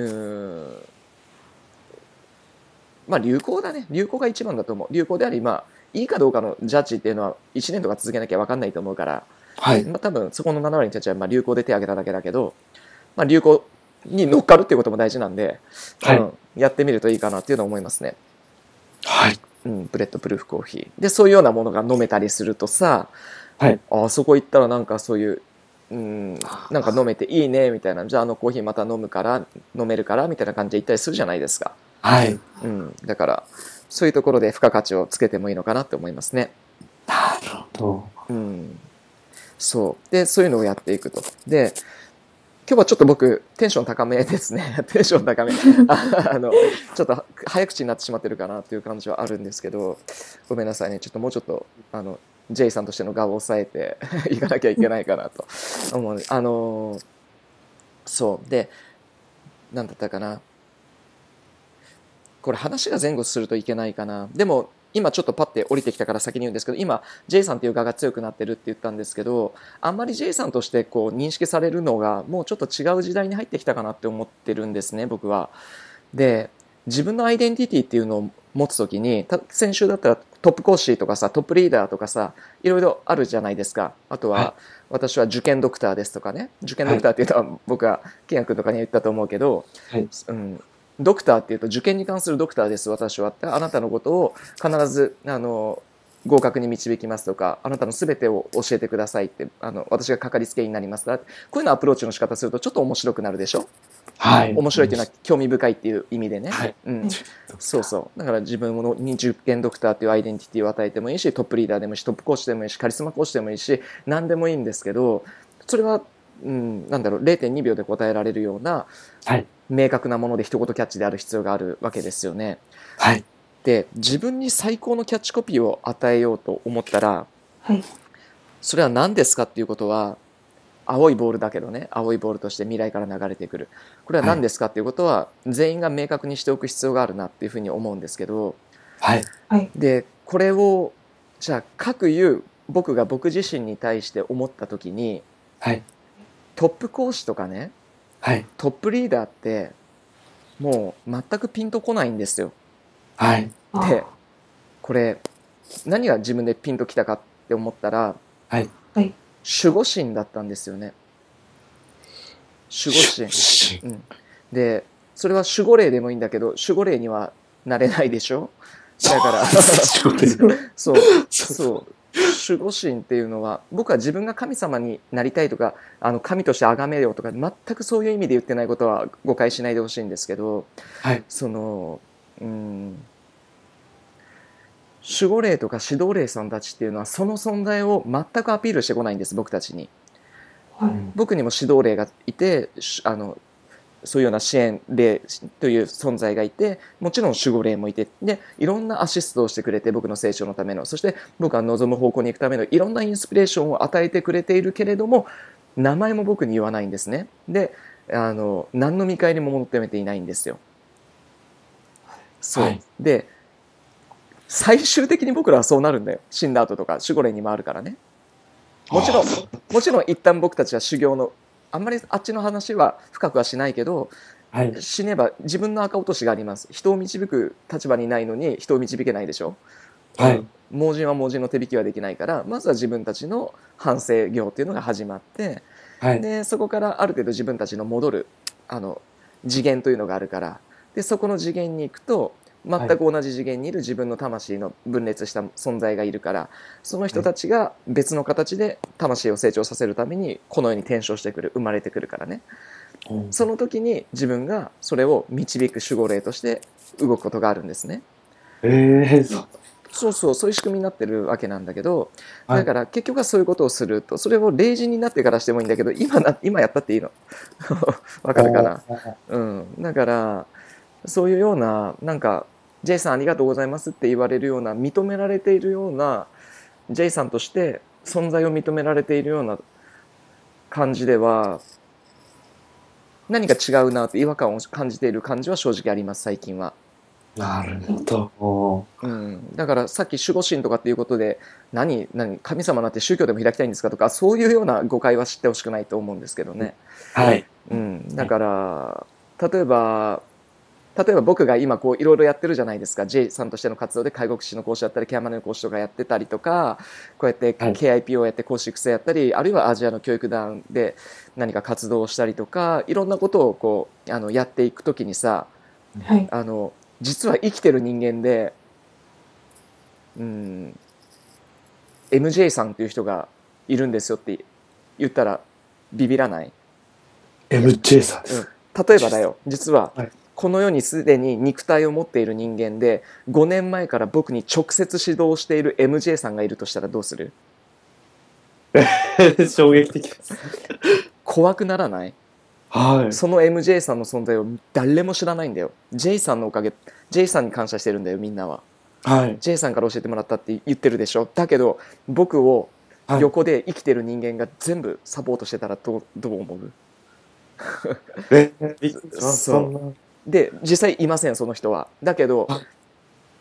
まあ流行だね。流行が一番だと思う。流行であり、まあ、いいかどうかのジャッジっていうのはいちねんとか続けなきゃ分かんないと思うから、 はい。 まあ、多分そこのなな割の人たちはまあ流行で手を挙げただけだけど、まあ、流行に乗っかるっていうことも大事なんで、 はいうん、やってみるといいかなっていうのを思いますね。 はい。 うん、ブレッドプルーフコーヒーでそういうようなものが飲めたりするとさ、 はい。 あそこ行ったらなんかそういう、うん、なんか飲めていいねみたいな、じゃああのコーヒーまた飲むから飲めるからみたいな感じで行ったりするじゃないですか。 はい。 うん、だからそういうところで付加価値をつけてもいいのかなって思いますね。 なるほど。 うん、そうでそういうのをやっていくと。で今日はちょっと僕テンション高めですね。テンション高めああのちょっと早口になってしまってるかなっていう感じはあるんですけど、ごめんなさいね。ちょっともうちょっとあの J さんとしての我を抑えていかなきゃいけないかなと思う。あのそうで何だったかな、これ話が前後するといけないかな。でも今ちょっとパッて降りてきたから先に言うんですけど、今 J さんっていう側が強くなってるって言ったんですけど、あんまり J さんとしてこう認識されるのがもうちょっと違う時代に入ってきたかなって思ってるんですね、僕は。で、自分のアイデンティティっていうのを持つときに、た先週だったらトップ講師とかさ、トップリーダーとかさ、いろいろあるじゃないですか。あとは、 はい私は受験ドクターですとかね。受験ドクターっていうのは僕はケンヤ君とかに言ったと思うけど、 はい。 うん、ドクターっていうと受験に関するドクターです私はって、あなたのことを必ずあの合格に導きますとか、あなたの全てを教えてくださいって、あの私がかかりつけ医になりますから、こういうのアプローチの仕方するとちょっと面白くなるでしょ。 はい。 面白いっていうのは興味深いっていう意味でね、 はい。 うん、そうそう。だから自分に受験ドクターっていうアイデンティティを与えてもいいし、トップリーダーでもいいし、トップ講師でもいいし、カリスマ講師でもいいし、何でもいいんですけど、それは、うん、なんだろう れいてんにびょうで答えられるようなはい。 明確なもので一言キャッチである必要があるわけですよね。 はい。 で、自分に最高のキャッチコピーを与えようと思ったら、 はい。 それは何ですかっていうことは、青いボールだけどね、青いボールとして未来から流れてくる。これは何ですかっていうことは、全員が明確にしておく必要があるなっていうふうに思うんですけど、 はい。 はい。 で、これを、じゃあ、各言う僕が僕自身に対して思ったときに、 はい。 トップ講師とかね、 はい。 トップリーダーって、もう全くピンとこないんですよ。 はい。 あで、これ、何が自分でピンときたかって思ったら、 はい。 はい。 守護神だったんですよね。守護神。 神。 うん、で、それは守護霊でもいいんだけど、守護霊にはなれないでしょ。だからそうですね。 そうそう守護神っていうのは、僕は自分が神様になりたいとか、あの神として崇めようとか、全くそういう意味で言ってないことは誤解しないでほしいんですけど、 はい。 そのうん守護霊とか指導霊さんたちっていうのはその存在を全くアピールしてこないんです、僕たちに。 はい。 僕にも指導霊がいて、しあのそういうような支援霊という存在がいて、もちろん守護霊もいて、でいろんなアシストをしてくれて、僕の成長のための、そして僕が望む方向に行くためのいろんなインスピレーションを与えてくれているけれども、名前も僕に言わないんですね。で、あの何の見返りも求めていないんですよ。そう、 はい。 で最終的に僕らはそうなるんだよ。死んだ後とか守護霊に回るからね。もちろんもちろん一旦僕たちは修行の、あんまりあっちの話は深くはしないけど、 はい。 死ねば自分の赤落としがあります。人を導く立場にないのに人を導けないでしょ。 はい。 うん、盲人は盲人の手引きはできないから、まずは自分たちの反省業っていうのが始まって、 はい。 でそこからある程度自分たちの戻るあの次元というのがあるから、でそこの次元に行くと全く同じ次元にいる自分の魂の分裂した存在がいるから、その人たちが別の形で魂を成長させるためにこの世に転生してくる、生まれてくるからね。 うんその時に自分がそれを導く守護霊として動くことがあるんですね。 ええ、そう。 そうそう、そういう仕組みになってるわけなんだけど、 はいだから結局はそういうことをすると、それを霊人になってからしてもいいんだけど、今な今やったっていいの。わかるかな。うん、だからそういうような、なんか J さんありがとうございますって言われるような、認められているような J さんとして存在を認められているような感じでは何か違うなって違和感を感じている感じは正直あります、最近は。 なるほど。おうん、だからさっき守護神とかっていうことで、何何神様なんて宗教でも開きたいんですかとか、そういうような誤解は知ってほしくないと思うんですけどね。 はい。 うん、だから例えば例えば僕が今こういろいろやってるじゃないですか。 J さんとしての活動で介護士の講師やったり、ケアマネの講師とかやってたりとか、こうやってはいケーアイピーオー やって講師育成やったり、あるいはアジアの教育団で何か活動をしたりとか、いろんなことをこうあのやっていくときにさ、 はい。 あの実は生きてる人間で、うん、エムジェー さんっていう人がいるんですよって言ったらビビらない？ エムジェー さんでうん、 す。 例えばだよ、実ははいこの世にすでに肉体を持っている人間でごねんまえから僕に直接指導している エムジェー さんがいるとしたらどうする？ 衝撃的です。 怖くならない？ はい。 その エムジェー さんの存在を誰も知らないんだよ。 J さんのおかげ、 J さんに感謝してるんだよ、みんなは。 はい。 J さんから教えてもらったって言ってるでしょ。だけど僕をはい。 横で生きてる人間が全部サポートしてたらどう、どう思う？ え、びそうそんな。 で実際いません、その人は。だけどはい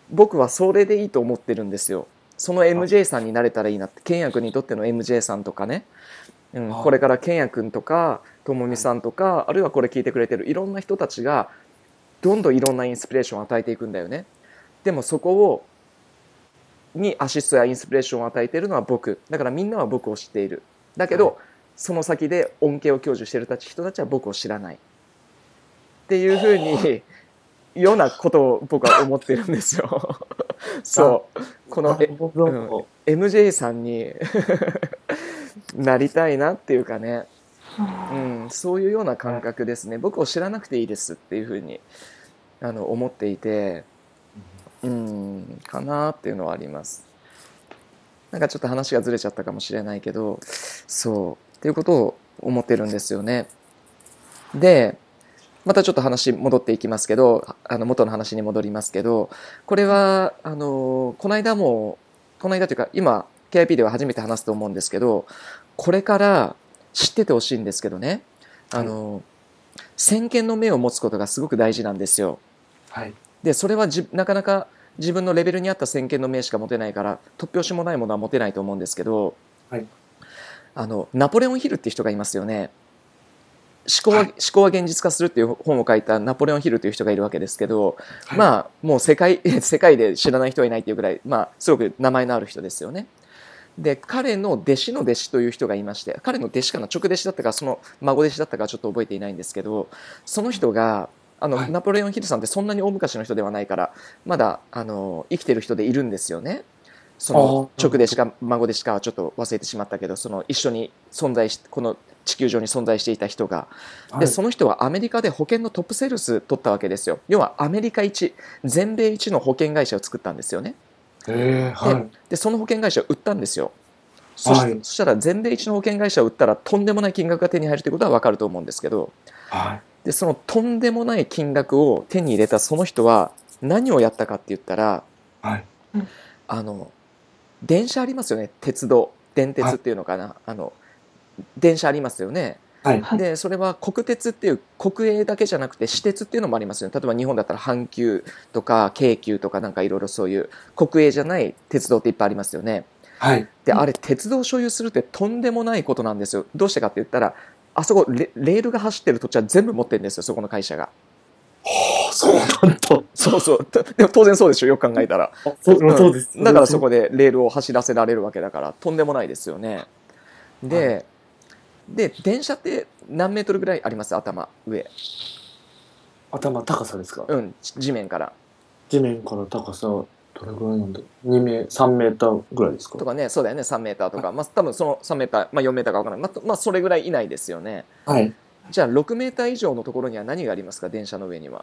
僕はそれでいいと思ってるんですよ。その エムジェー さんになれたらいいなって、健也君にとっての エムジェー さんとかね、うん、これから健也君とかともみさんとか、あるいはこれ聞いてくれてるいろんな人たちがどんどんいろんなインスピレーションを与えていくんだよね。でもそこをにアシストやインスピレーションを与えているのは僕だから、みんなは僕を知っている。だけど、はい、その先で恩恵を享受している人たちは僕を知らないっていうふうにようなことを僕は思ってるんですよ。そうこの、え、うん、エムジェー さんになりたいなっていうかね、うん、そういうような感覚ですね。僕を知らなくていいですっていうふうにあの思っていて、うんかなっていうのはあります。なんかちょっと話がずれちゃったかもしれないけど、そうっていうことを思ってるんですよね。でまたちょっと話戻っていきますけど、あの元の話に戻りますけど、これはあのこの間もこの間というか今 ケーアイピー では初めて話すと思うんですけど、これから知っててほしいんですけどね、あの、はい、先見の目を持つことがすごく大事なんですよ。 はい、 でそれはじなかなか自分のレベルに合った先見の目しか持てないから突拍子もないものは持てないと思うんですけど、 はい、 あのナポレオンヒルっていう人がいますよね。思考は、はい、思考は現実化するっていう本を書いたナポレオンヒルという人がいるわけですけど、はい、まあもう世界世界で知らない人はいないっていうぐらい、まあすごく名前のある人ですよね。で彼の弟子の弟子という人がいまして、彼の弟子かな、直弟子だったかその孫弟子だったかちょっと覚えていないんですけど、その人があの、はい、ナポレオンヒルさんってそんなに大昔の人ではないからまだあの生きてる人でいるんですよね。その直弟子か孫弟子かはちょっと忘れてしまったけど、その一緒に存在しこの地球上に存在していた人が、でその人はアメリカで保険のトップセールス取ったわけですよ。要はアメリカ一、全米一の保険会社を作ったんですよね。 へー、はい、 で, でその保険会社を売ったんですよ。そ し,、はい、そしたら全米一の保険会社を売ったらとんでもない金額が手に入るということは分かると思うんですけど、 はい、 でそのとんでもない金額を手に入れたその人は何をやったかって言ったら、 はい、 あの電車ありますよね、鉄道、電鉄っていうのかな、はい、あの電車ありますよね。はい、でそれは国鉄っていう国営だけじゃなくて私鉄っていうのもありますよね。例えば日本だったら阪急とか京急とかなんかいろいろそういう国営じゃない鉄道っていっぱいありますよね。 はい、 であれ鉄道を所有するってとんでもないことなんですよ。どうしてかって言ったら、あそこ レ, レールが走ってる土地は全部持ってるんですよ、そこの会社が。 はあ、そうなんだ。 そうそう。でも当然そうでしょ、よく考えたら。 あ、そう、そうです。 だからそこでレールを走らせられるわけだから、とんでもないですよね。で、はい、で電車って何メートルぐらいあります？頭上。 頭高さですか？ うん、地面から。 地面から高さどれぐらいなんだろう。にメさんメーターぐらいですか？ とかね、そうだよね、さんメーターとか、まあ多分そのさんメーター、まあよんメーターか分からない、まあ、まあそれぐらい以内ですよね。 はい。 じゃあろくメーター以上のところには何がありますか？電車の上には。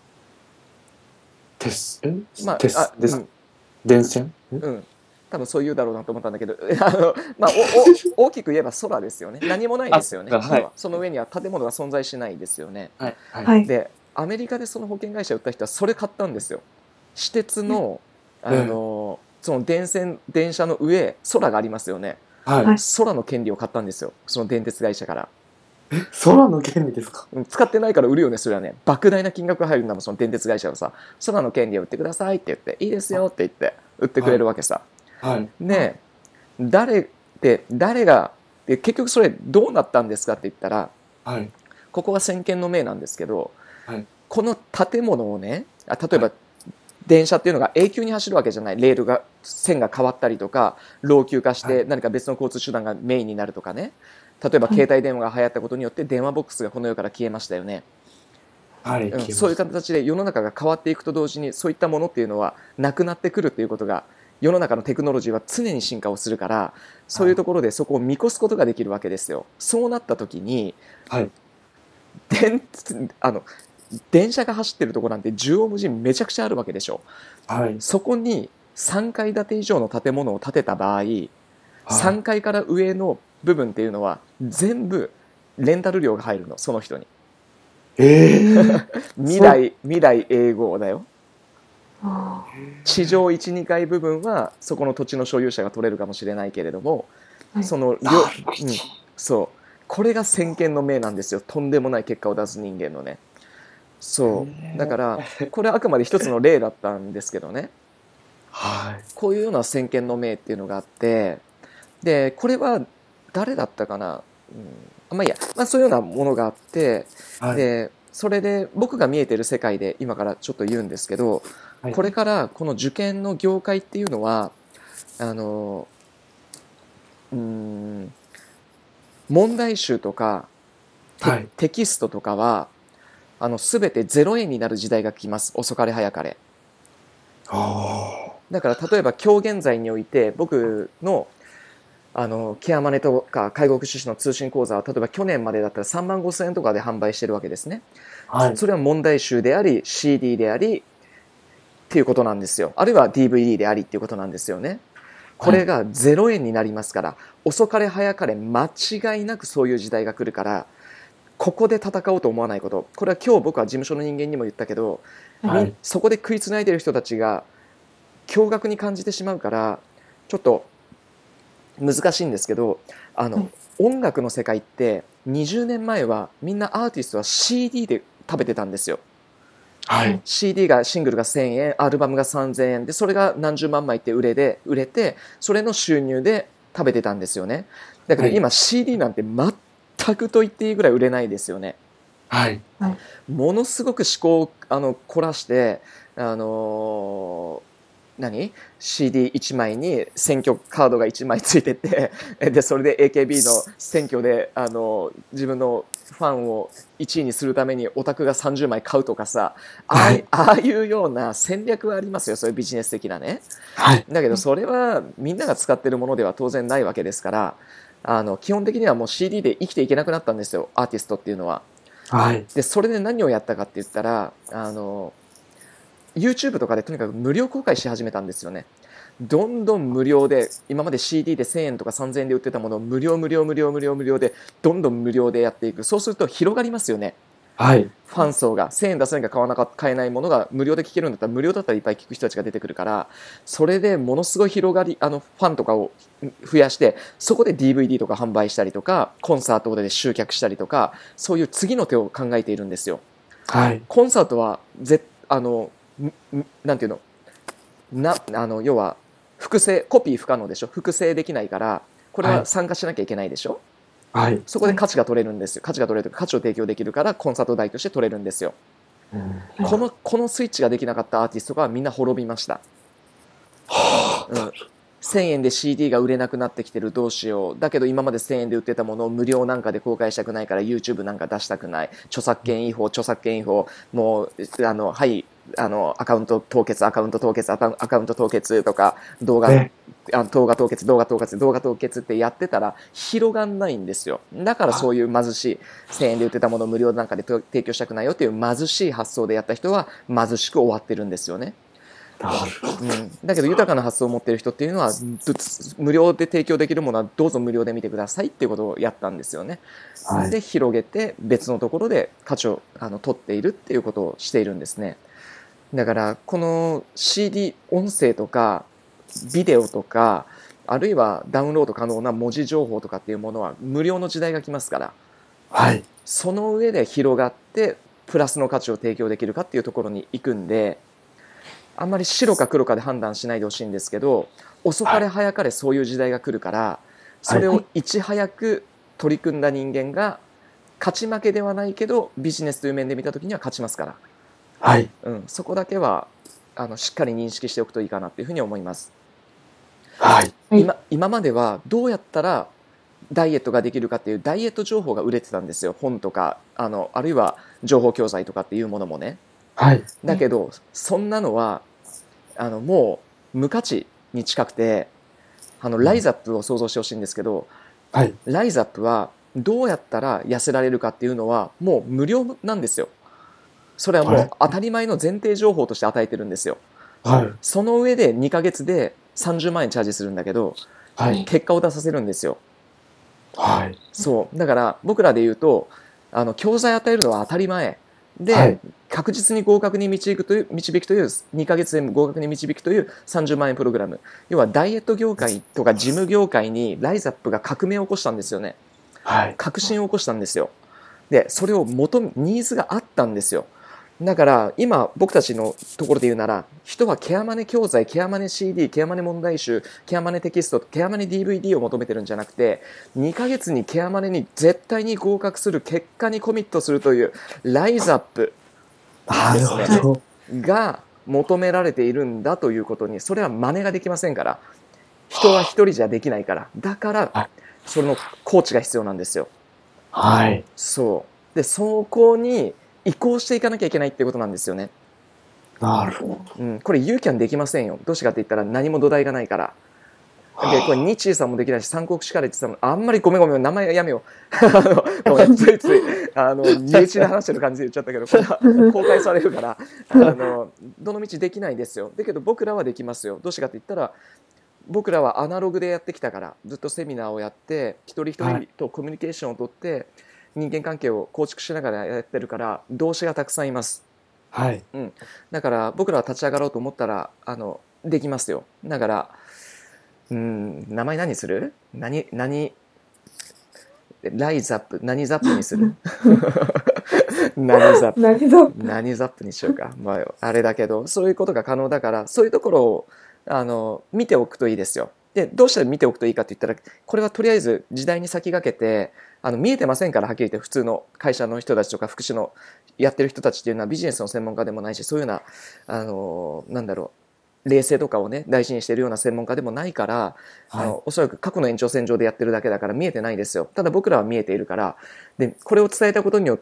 鉄、え？ まあ、 鉄あ、 です。 うん、 電線？ うん。多分そう言うだろうなと思ったんだけど、あの、まあ、おお大きく言えば空ですよね。何もないですよね。 はい、 その上には建物が存在しないですよね。 はいはい、 で、アメリカでその保険会社を売った人はそれ買ったんですよ。私鉄の、あの、その電線、電車の上、空がありますよね。はい、空の権利を買ったんですよ。その電鉄会社から。 え、空の権利ですか？ 使ってないから売るよね、それはね。莫大な金額が入るんだもん、その電鉄会社はさ。空の権利を売ってくださいって言って、いいですよって言って、売ってくれるわけさ。はい、で、誰で誰がで結局それどうなったんですかって言ったら、はい、ここは先見の明なんですけど、はい、この建物をね、例えば、はい、電車っていうのが永久に走るわけじゃない。レールが線が変わったりとか老朽化して何か別の交通手段がメインになるとかね。例えば携帯電話が流行ったことによって電話ボックスがこの世から消えましたよね。はい、うん、そういう形で世の中が変わっていくと同時にそういったものっていうのはなくなってくるっていうことが、世の中のテクノロジーは常に進化をするから、そういうところでそこを見越すことができるわけですよ。そうなった時に、はい、電あの電車が走ってるところなんて縦横無尽めちゃくちゃあるわけでしょ。はい、そこにさんかい建て以上の建物を建てた場合、はい、さんかいから上の部分っていうのは全部レンタル料が入るの、その人に。えー、未来未来永劫だよ。地上 いち,に 階部分はそこの土地の所有者が取れるかもしれないけれども、はい、その、うん、そうこれが先見の明なんですよ。とんでもない結果を出す人間のね。そうだからこれはあくまで一つの例だったんですけどね。 はい。 こういうような先見の明っていうのがあって、でこれは誰だったかな、うん、まあいいや、まあ、そういうようなものがあって、 はい。 でそれで僕が見えてる世界で今からちょっと言うんですけど、 はい、 これからこの受験の業界っていうのはあのうーん問題集とかテ、 はい、 テキストとかはあの全てゼロえんになる時代が来ます。遅かれ早かれ。 あだから例えば今日現在において僕のあのケアマネとか介護福祉士の通信講座は例えば去年までだったらさんまんごせんえんとかで販売してるわけですね。 あ。はい。 それは問題集であり シーディー でありっていうことなんですよ。あるいは ディーブイディー でありっていうことなんですよね。これがゼロえんになりますから、遅かれ早かれ間違いなくそういう時代が来るから、ここで戦おうと思わないこと。これは今日僕は事務所の人間にも言ったけど、 はい。 そこで食いつないでる人たちが驚愕に感じてしまうから、ちょっと難しいんですけど、あの、 はい音楽の世界ってにじゅうねんまえはみんなアーティストは シーディー で食べてたんですよ。 はい。 シーディー がシングルがせんえん、アルバムがさんぜんえんで、それが何十万枚って売れで売れて、それの収入で食べてたんですよね。だけど今 シーディー なんて全くと言っていいぐらい売れないですよね。 はい。 ものすごく思考をあの凝らして、あのー何 シーディーいち 枚に選挙カードがいちまいついてて、でそれで エーケービー の選挙であの自分のファンをいちいにするためにオタクがさんじゅうまい買うとかさ、ああいああいうような戦略はありますよ。そういうビジネス的なね。 はい。 だけどそれはみんなが使ってるものでは当然ないわけですから、あの基本的にはもう シーディー で生きていけなくなったんですよ、アーティストっていうのは。 はい。 でそれで何をやったかって言ったら、あの YouTube とかでとにかく無料公開し始めたんですよね。どんどん無料で、今まで シーディー でせんえんとかさんぜんえんで売ってたものを無料無料無料無料無料でどんどん無料でやっていく。そうすると広がりますよね。 はい。 ファン層がせんえん出せないか買わなか買えないものが無料で聞けるんだったら、無料だったらいっぱい聞く人たちが出てくるから、それでものすごい広がり、あのファンとかを増やして、そこで ディーブイディー とか販売したりとか、コンサートで集客したりとか、そういう次の手を考えているんですよ。 はい。 コンサートはぜあのなんていうのなあの要は複製コピー不可能でしょ。複製できないから、これは参加しなきゃいけないでしょ。 はい。 そこで価値が取れるんですよ。価値が取れるというか価値を提供できるからコンサート代として取れるんですよ。 うんこのこのスイッチができなかったアーティストがみんな滅びました。うん、せんえんで シーディー が売れなくなってきてる、どうしよう。だけど今までせんえんで売ってたものを無料なんかで公開したくないから YouTube なんか出したくない。著作権違法、著作権違法、もうあのはいあのアカウント凍結、アカウント凍結、アカウント凍結とか、動画ねあ動画凍結、動画凍結、動画凍結ってやってたら広がんないんですよ。だからそういう貧しいせんえんで売ってたものを無料なんかで提供したくないよっていう貧しい発想でやった人は貧しく終わってるんですよね。 なるほど。 うん、だけど豊かな発想を持っている人っていうのは無料で提供できるものはどうぞ無料で見てくださいっていうことをやったんですよね。 はい。 で広げて別のところで価値をあの取っているっていうことをしているんですね。だからこの シーディー 音声とかビデオとかあるいはダウンロード可能な文字情報とかっていうものは無料の時代が来ますから、 はい。 その上で広がってプラスの価値を提供できるかっていうところに行くんで、あんまり白か黒かで判断しないでほしいんですけど、遅かれ早かれそういう時代が来るから、それをいち早く取り組んだ人間が勝ち負けではないけどビジネスという面で見た時には勝ちますから、 はい。 うん、そこだけはあのしっかり認識しておくといいかなっていうふうに思います。 はい。 はい今今まではどうやったらダイエットができるかっていうダイエット情報が売れてたんですよ。本とかあのあるいは情報教材とかっていうものもね。 はい。 だけどそんなのはあのもう無価値に近くて、あのライザップを想像してほしいんですけど、 はい。 ライザップはどうやったら痩せられるかっていうのはもう無料なんですよ。それはもう当たり前の前提情報として与えてるんですよ。 はい。 その上でにかげつでさんじゅうまんえんチャージするんだけど、 はい。 結果を出させるんですよ。 はい。 そうだから僕らで言うと、あの教材与えるのは当たり前で、 はい確実に合格に導くという導くというにかげつで合格に導くというさんじゅうまんえんプログラム。要はダイエット業界とか事務業界にライザップが革命を起こしたんですよね。 はい。 革新を起こしたんですよ。でそれを求めニーズがあったんですよ。 だから今僕たちのところで言うなら、人はケアマネ教材、ケアマネ シーディー、ケアマネ問題集、ケアマネテキスト、ケアマネ ディーブイディー を求めてるんじゃなくて、にかげつにケアマネに絶対に合格する、結果にコミットするというライズアップなるほど。 が求められているんだということに、それは真似ができませんから。人は一人じゃできないから。だかはらそのコーチが必要なんですよ。 はい。 そうで、そこに移行していかなきゃいけないってことなんですよね。 なるほど。 うん、これユーキャンできませんよ。どうしてかって言ったら何も土台がないから。でこれニッチーさんもできないし、三国志から言ってたの、あんまりごめんごめん、名前やめよう。あのごめん、ついついあの身内で話してる感じで言っちゃったけど、これは公開されるからあのどの道できないんですよ。だけど僕らはできますよ。どうしてかって言ったら、僕らはアナログでやってきたから、ずっとセミナーをやって一人一人とコミュニケーションをとって人間関係を構築しながらやってるから、動詞がたくさんいます。 はい。 うん、だから僕らは立ち上がろうと思ったらあのできますよ。だからうん、名前何する？何何ライズアップ、何ザップにする？何ザップ何ぞ。 何ザップにしようか、まあ、あれだけどそういうことが可能だから、そういうところをあの見ておくといいですよ。でどうして見ておくといいかって言ったら、これはとりあえず時代に先駆けて、あの見えてませんから、はっきり言って。普通の会社の人たちとか福祉のやってる人たちっていうのはビジネスの専門家でもないし、そういうようなあのなんだろう、冷静とかをね大事にしているような専門家でもないから、 はい、 あのおそらく過去の延長線上でやってるだけだから見えてないですよ。ただ僕らは見えているから。でこれを伝えたことによって、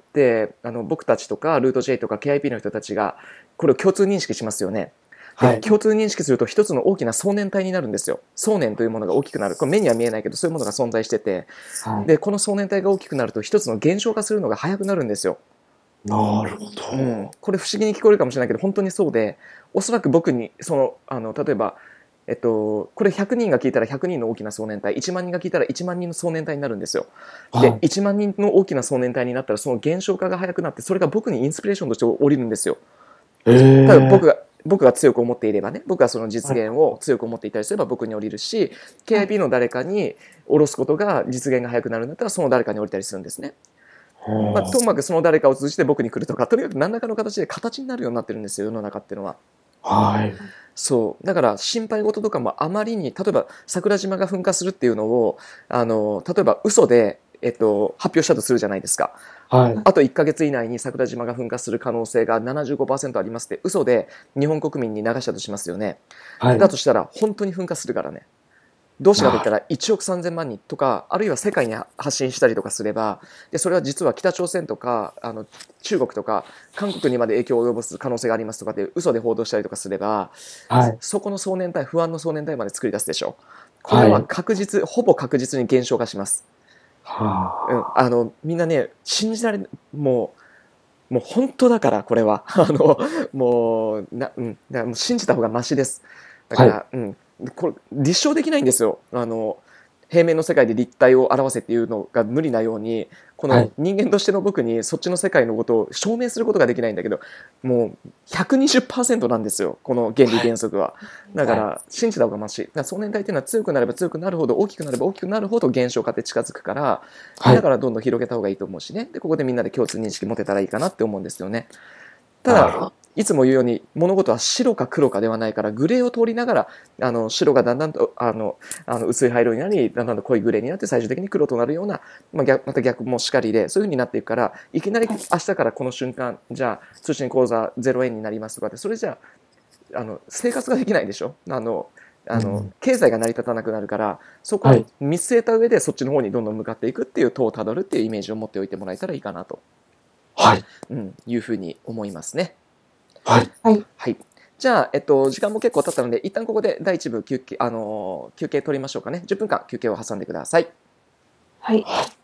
あの僕たちとかルート J とか ケーアイピー の人たちがこれを共通認識しますよね。で、 はい、 共通認識すると一つの大きな相年体になるんですよ。相年というものが大きくなる。これ目には見えないけどそういうものが存在してて、 はい、 でこの相年体が大きくなると一つの現象化するのが早くなるんですよ。 なるほど、 うん、これ不思議に聞こえるかもしれないけど本当にそうで、おそらく僕にそのあの例えば、えっと、これひゃくにんが聞いたらひゃくにんの大きな相年体、いちまんにんが聞いたらいちまんにんの相年体になるんですよ。 はい、 でいちまんにんの大きな相年体になったらその現象化が早くなって、それが僕にインスピレーションとして降りるんですよ。 えー、 ただ僕が僕が強く思っていればね、僕がその実現を強く思っていたりすれば僕に降りるし、 ケーアイピー の誰かに降ろすことが実現が早くなるんだったらその誰かに降りたりするんですね。まあ、ともかくその誰かを通じて僕に来るとか、とにかく何らかの形で形になるようになってるんですよ、世の中っていうのは。 はい、 そうだから心配事とかもあまりに、例えば桜島が噴火するっていうのをあの例えば嘘で、えっと、発表したとするじゃないですか。 はい、 あといっかげつ以内に桜島が噴火する可能性が ななじゅうごパーセント ありますって嘘で日本国民に流したとしますよね。 はい、 だとしたら本当に噴火するからね。どうしてかといったらいちおくさんぜんまんにんとか、あるいは世界に発信したりとかすれば、でそれは実は北朝鮮とかあの中国とか韓国にまで影響を及ぼす可能性がありますとかって嘘で報道したりとかすれば、 はい、 そこの相年体、不安の相年体まで作り出すでしょ。これは確実、はい、ほぼ確実に減少化します。 はうん、あのみんなね信じられない、もうもう本当だからこれはあのもうな、うん、だからもう信じた方がマシです。だから、はい、うん、これ立証できないんですよ。あの平面の世界で立体を表せっていうのが無理なように、この人間としての僕にそっちの世界のことを証明することができないんだけど、もう ひゃくにじゅっパーセント なんですよ、この原理原則は。だから信じた方がマシ。だから相年体っていうのは強くなれば強くなるほど、大きくなれば大きくなるほど現象化って近づくから、だからどんどん広げた方がいいと思うしね。でここでみんなで共通認識持てたらいいかなって思うんですよね。ただいつも言うように物事は白か黒かではないから、グレーを通りながらあの白がだんだんとあのあの薄い灰色になり、だんだんと濃いグレーになって最終的に黒となるような、まあ、逆また逆もしかりで、そういう風になっていくから、いきなり明日からこの瞬間じゃあ通信口座ゼロえんになりますとかって、それじゃあ、あの生活ができないでしょ。あのあの、うん、経済が成り立たなくなるから、そこを見据えた上でそっちの方にどんどん向かっていくっていう塔をたどるっていうイメージを持っておいてもらえたらいいかなと、 はいうん、いうふうに思いますね。 はい。 はい。じゃあ、えっと、時間も結構経ったので、一旦ここでだいいち部休憩、あのー、休憩取りましょうかね。じゅっぷんかん休憩を挟んでください。 はい。